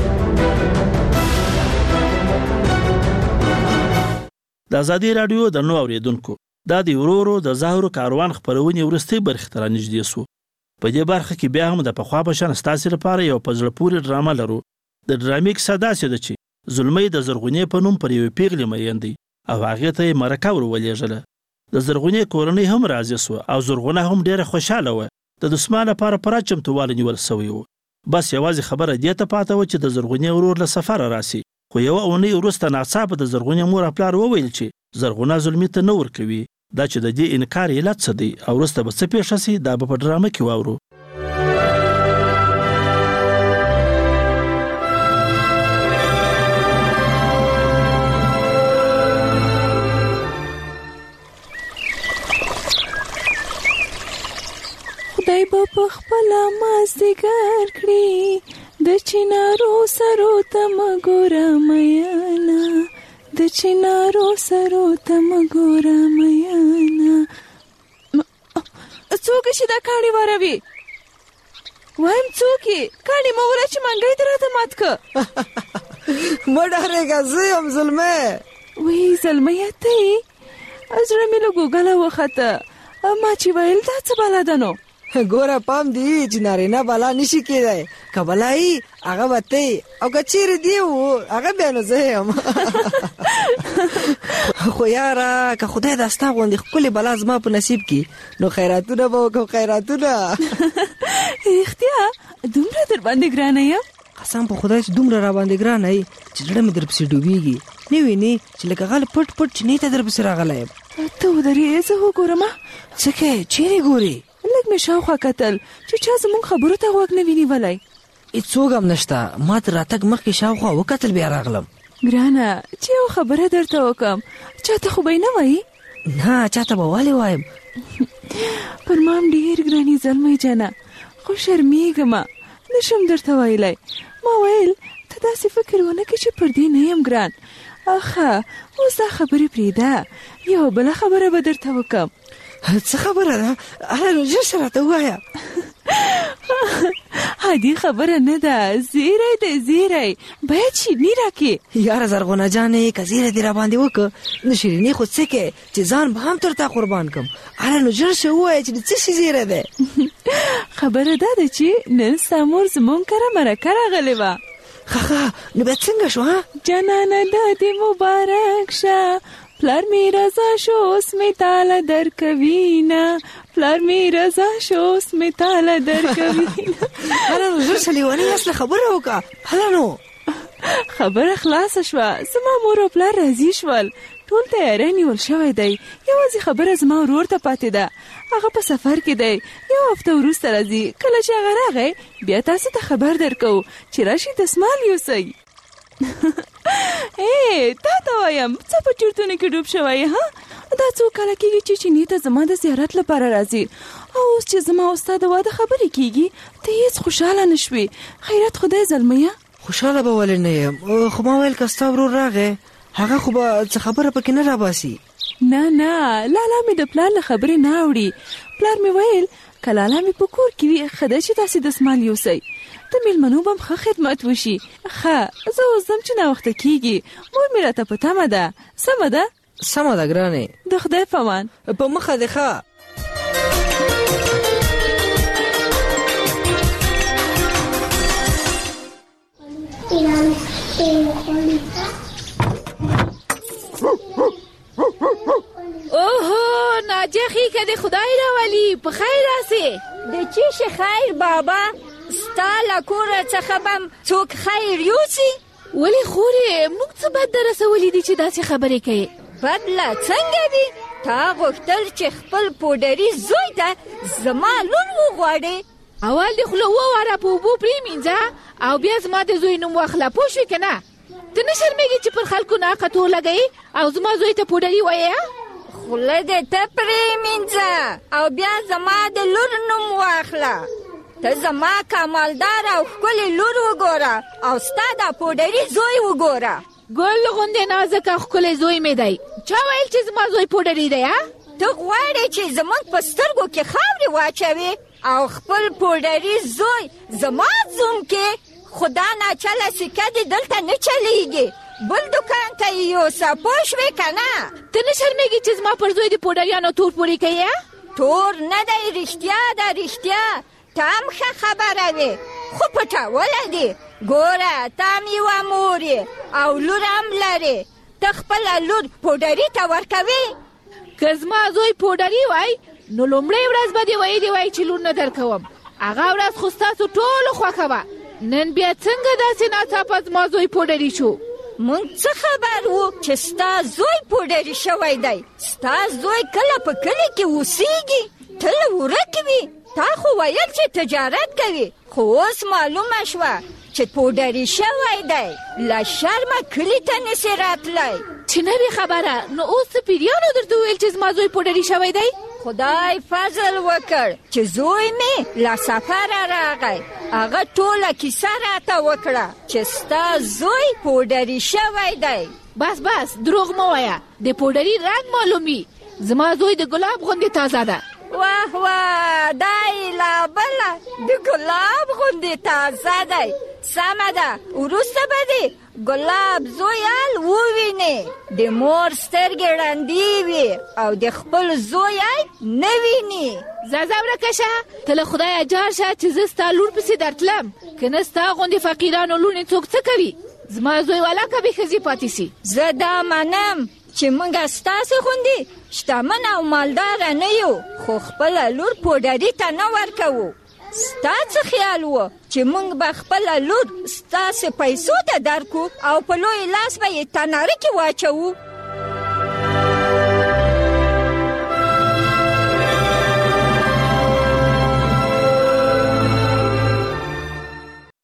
د آزادي رادیو د نو اوریدونکو دا د ورورو د زهرو کاروان خپرونې ورستۍ برخې ته رانږدې سو. په دې برخه کې بیا هم د پخوا په شان ستاسو لپاره یو په زړه پورې ډرامه لرو. د ډرامې کیسه داسې ده چې زلمۍ د زرغونې په نوم پر یوې پیغلې مین دی او هغې ته یې مرکه ور ولېږله. د زرغونې کورنۍ هم راضي سوه او زرغونه هم ډېره خوشحاله وه. د دسمال لپاره پوره چمتووالی نیول سوی و. بس یوازې خبره دې ته پاته وه چې د زرغونې ورور له سفره راسي. خو یوه اونۍ وروسته ناڅاپه د زرغونې مور او پلار وویل چې زرغونه زلمي ته نه ورکوي. دا چې د دې انکار علت څه دی او وروسته به څه پیښه سي دا به په ډرامه کې واورو. خدای به په خپله مازدیګر کړي د چنارو سرو ته مه ګوره میینه، د چنارو سرو ته مه ګوره میینه. څوک چې دا کاڼي واروي؟ وایم څوک یې؟ کاڼي مه وله چې منګی دې راته مات که. مه ډارېږه، زه یم زلمی. وی زلمیه ته یې؟ زړه مې له ګوګله وخته. ما چې ویل دا څه بلا ده نو؟ ګوره پام دی چې نارینه بلا نشي کېدی، که بلا یي هغه به ته یې، او که چیرې دی و هغه بیا نو زه یم. خو یاره که خدای دا ستا غوندې ښکلې بلا زما په نصیب کې نو خیراتونه به وکړم، خیراتونه. رښتیا دومره در باندې ګرانه یم؟ قسم په خدای چې دومره را باندې ګرانه یي چې زړه مې در پسې ډوبېږي. نه وینې چې لکه غل پټ پټ چینې ته در پسې راغلی یم. ته ودرې زه وګورم. څه کوې؟ چیرې ګورې؟ لږ مې شاوخوا کتل چې چا زموږ خبرو ته غوږ نه وي نیولی. هېڅوک هم نشته. ما تر راتګ مخکې شاوخوا وکتل بیا راغلم. ګرانه چې یو خبره درته وکم چاته خو به یې نه وایي؟ نه چاته به ولې وایم. پر ما هم ډېر ګرانې زلمی جانه خو شرمېږم نشم درته ویلی. ما ویل ته داسې فکر ونه کړې چې پر دې نه یم ګران. اخه اوس دا خبرې پرېږده یو بله خبره به درته وکم. څه خبره ده؟ هله نو ژر شه راته ووایه. عادي خبره نه ده، زیری دی زیری. باید شیریني راکړې. یاره زرغونه جانې که زیری دې راباندې وکړه نو شیریني خو څه کې چې ځان به هم تر تا قربان کړم. هله نو ژر شه ووایه چې د څه شي زیری دی. خبره دا ده چې نن ستا مور زموږ کره مرکه راغلې وه. ښه نو بیا څنګه شو؟ ها جانانه دا دې مبارک شه، پلار می رضا شو اوس می تاله درکوي نه، پلار می رضا شو اوس می تاله درکوي نه. هله نو ژر شه لیونۍ اصله خبره وکړه. هله نو خبره خلاصه شوه. زما مور او پلار راضي شول. ټول تیاری نیول شوی دی. یوازې خبره زما ورور ته پاتې ده. هغه په سفر کې دی. یو هفته وروسته راځي. کله چې هغه راغی بیا تاسو ته خبر درکو چې راشي دسمال یوسئ. ای تا ته وایم څه په چورتونو کې ډوب شوی؟ ها دا څو کاله کېږي چې چیني ته زما د زیارت لپاره راځي او اوس چې زما او ستا د واده خبرې کېږي ته هېڅ خوشحاله نه شوې. خیرت خدای زلمیه. خوشحاله به ولې نه یم؟ خو ما ویل که ستا ورور راغی هغه خو به څه خبره پکې نه راباسي. نه نه لالا مې د پلار له خبرې نه اوړي. پلار مې ویل که لالا مې په کور کې وي ښه ده چې داسې دسمال یوسئ. د میلمنو به هم ښه خدمت وشي. ښه زه اوس ځم چې ناوخته کېږي. مور مې راته په تمه ده. سمه ده؟ سمه ده ګرانې. د خدای په امان. په مخه دې ښه. اوهو ناجخی که د خدای راولی په خیر راسې. د چی شي خیر بابا؟ ستا له کوره څخه به څوک خیر یوسي؟ ولې خورې موږ څه بد در رسولي دي چې داسې خبرې کوې؟ بد لا څنګه دي؟ تا غوښتل چې خپل پوډري زوی ته زما لور وغواړې. اول دې خوله وواره په اوبو پرېمینځه او بیا زما د زوی نوم واخله. پوه شوې که نه؟ ته نه شرمېږې چې پر خلکو ناقه تور لګوې او زما زوی ته پوډري وایې؟ خوله دې ته پرېمینځه او بیا زما د لور نوم واخله. ته زما کمالدار او ښکلې لور وګوره او ستا دا پوډري زوی وګوره. ګل غوندې نازک او ښکلی زوی مې دی. چا ویل چې زما زوی پوډري دی؟ ته غواړې چې زموږ په سترګو کې خاورې واچوې او خپل پوډري زوی زما زوم کې؟ خدا ناچله سکه دې دلته نه چلیږي. بل دکان ته یې یوسه. پوه شوې که نه؟ ته نه شرمېږې چې زما پر زوی د پوډریانو تور پورې کوې؟ تور نه دی، رښتیا ده رښتیا. ته هم ښه خبره وې خو پټوله دې. ګوره ته هم یوه مور یې او لور هم لرې. ته خپله لور پوډري ته ورکوې؟ که زما زوی پوډري وای نو لومړۍ ورځ به دې ویلې وای چې لور نه درکوم. هغه ورځ خو ستاسو ټولو خوښه وه. نن بیا څنګه داسې ناڅاپه زما زوی پوډري شو؟ مونږ څه خبر وو چې ستا زوی پوډري شوی دی؟ ستا زوی کله په کلي کې اوسېږي تل ورک وي. تا خو ویل چې تجارت کوي خو اوس معلومه شوه چې پوډري شوی دی. له شرمه کلي ته نسې راتلی. چې نه وي خبره نو اوس څه پیریانو درته وویل چې زما زوی پوډري شوی دی؟ خدای فضل وکړ چې زوی مې له سفره راغی. هغه ټوله کیسه راته وکړه چې ستا زوی پوډري شوی دی. بس بس دروغ مه وایه. د پوډري رنګ معلومي. زما زوی د ګلاب غوندې تازه ده. واه واه دا یې لا بله د ګلاب غوندې تازه دی. سمه ده وروسته به دې ګلاب زویال ووینې. د مور سترګې ړندې وي او د خپل زوی نه ویني. ځه ځه ورکه شه. ته له خدایه جار شه چې زه ستا لور پسې درتلم. که نه ستا غوندې فقیرانو لوڼې څوک څه کوي؟ زما زوی ولاکه بې ښځې پاتې سي. زه دا منم چې موږ ستاسې غوندې شتمن او مالداره نه یو خو خپله لور پوډري ته نه ورکوو. ستا څه خیال و چې موږ به خپله لور ستاسې پیسو ته درکو او په لوی لاس به یې تناره کې واچوو؟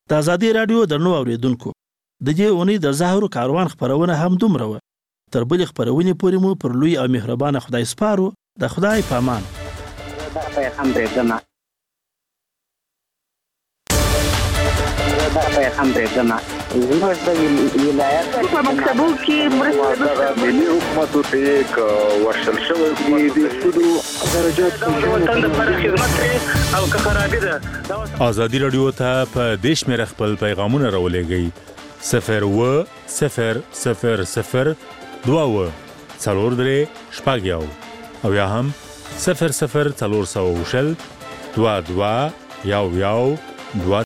د ازادي رادیو درنو اوریدونکو د دې اونۍ د زهرو کاروان خبرونه هم دومره وه. تر بلې خبرونې پورې مو پر لوی او مهربانه خدای سپارو. د خدای په امان. زموږ د ولایت په مکتبو کې مرسته ملي حکومت ته یک ورشل شوی دی د سودو درجات د پر خدمت او که خرابې ده. ازادي رادیو ته په دیش مې خپل پیغامونه راولېږئ. صفر و صفر صفر صفر دوا و څلور درې شپږ یو او یا هم صفر صفر څلور سوه شل دوه دوه یو یو دوه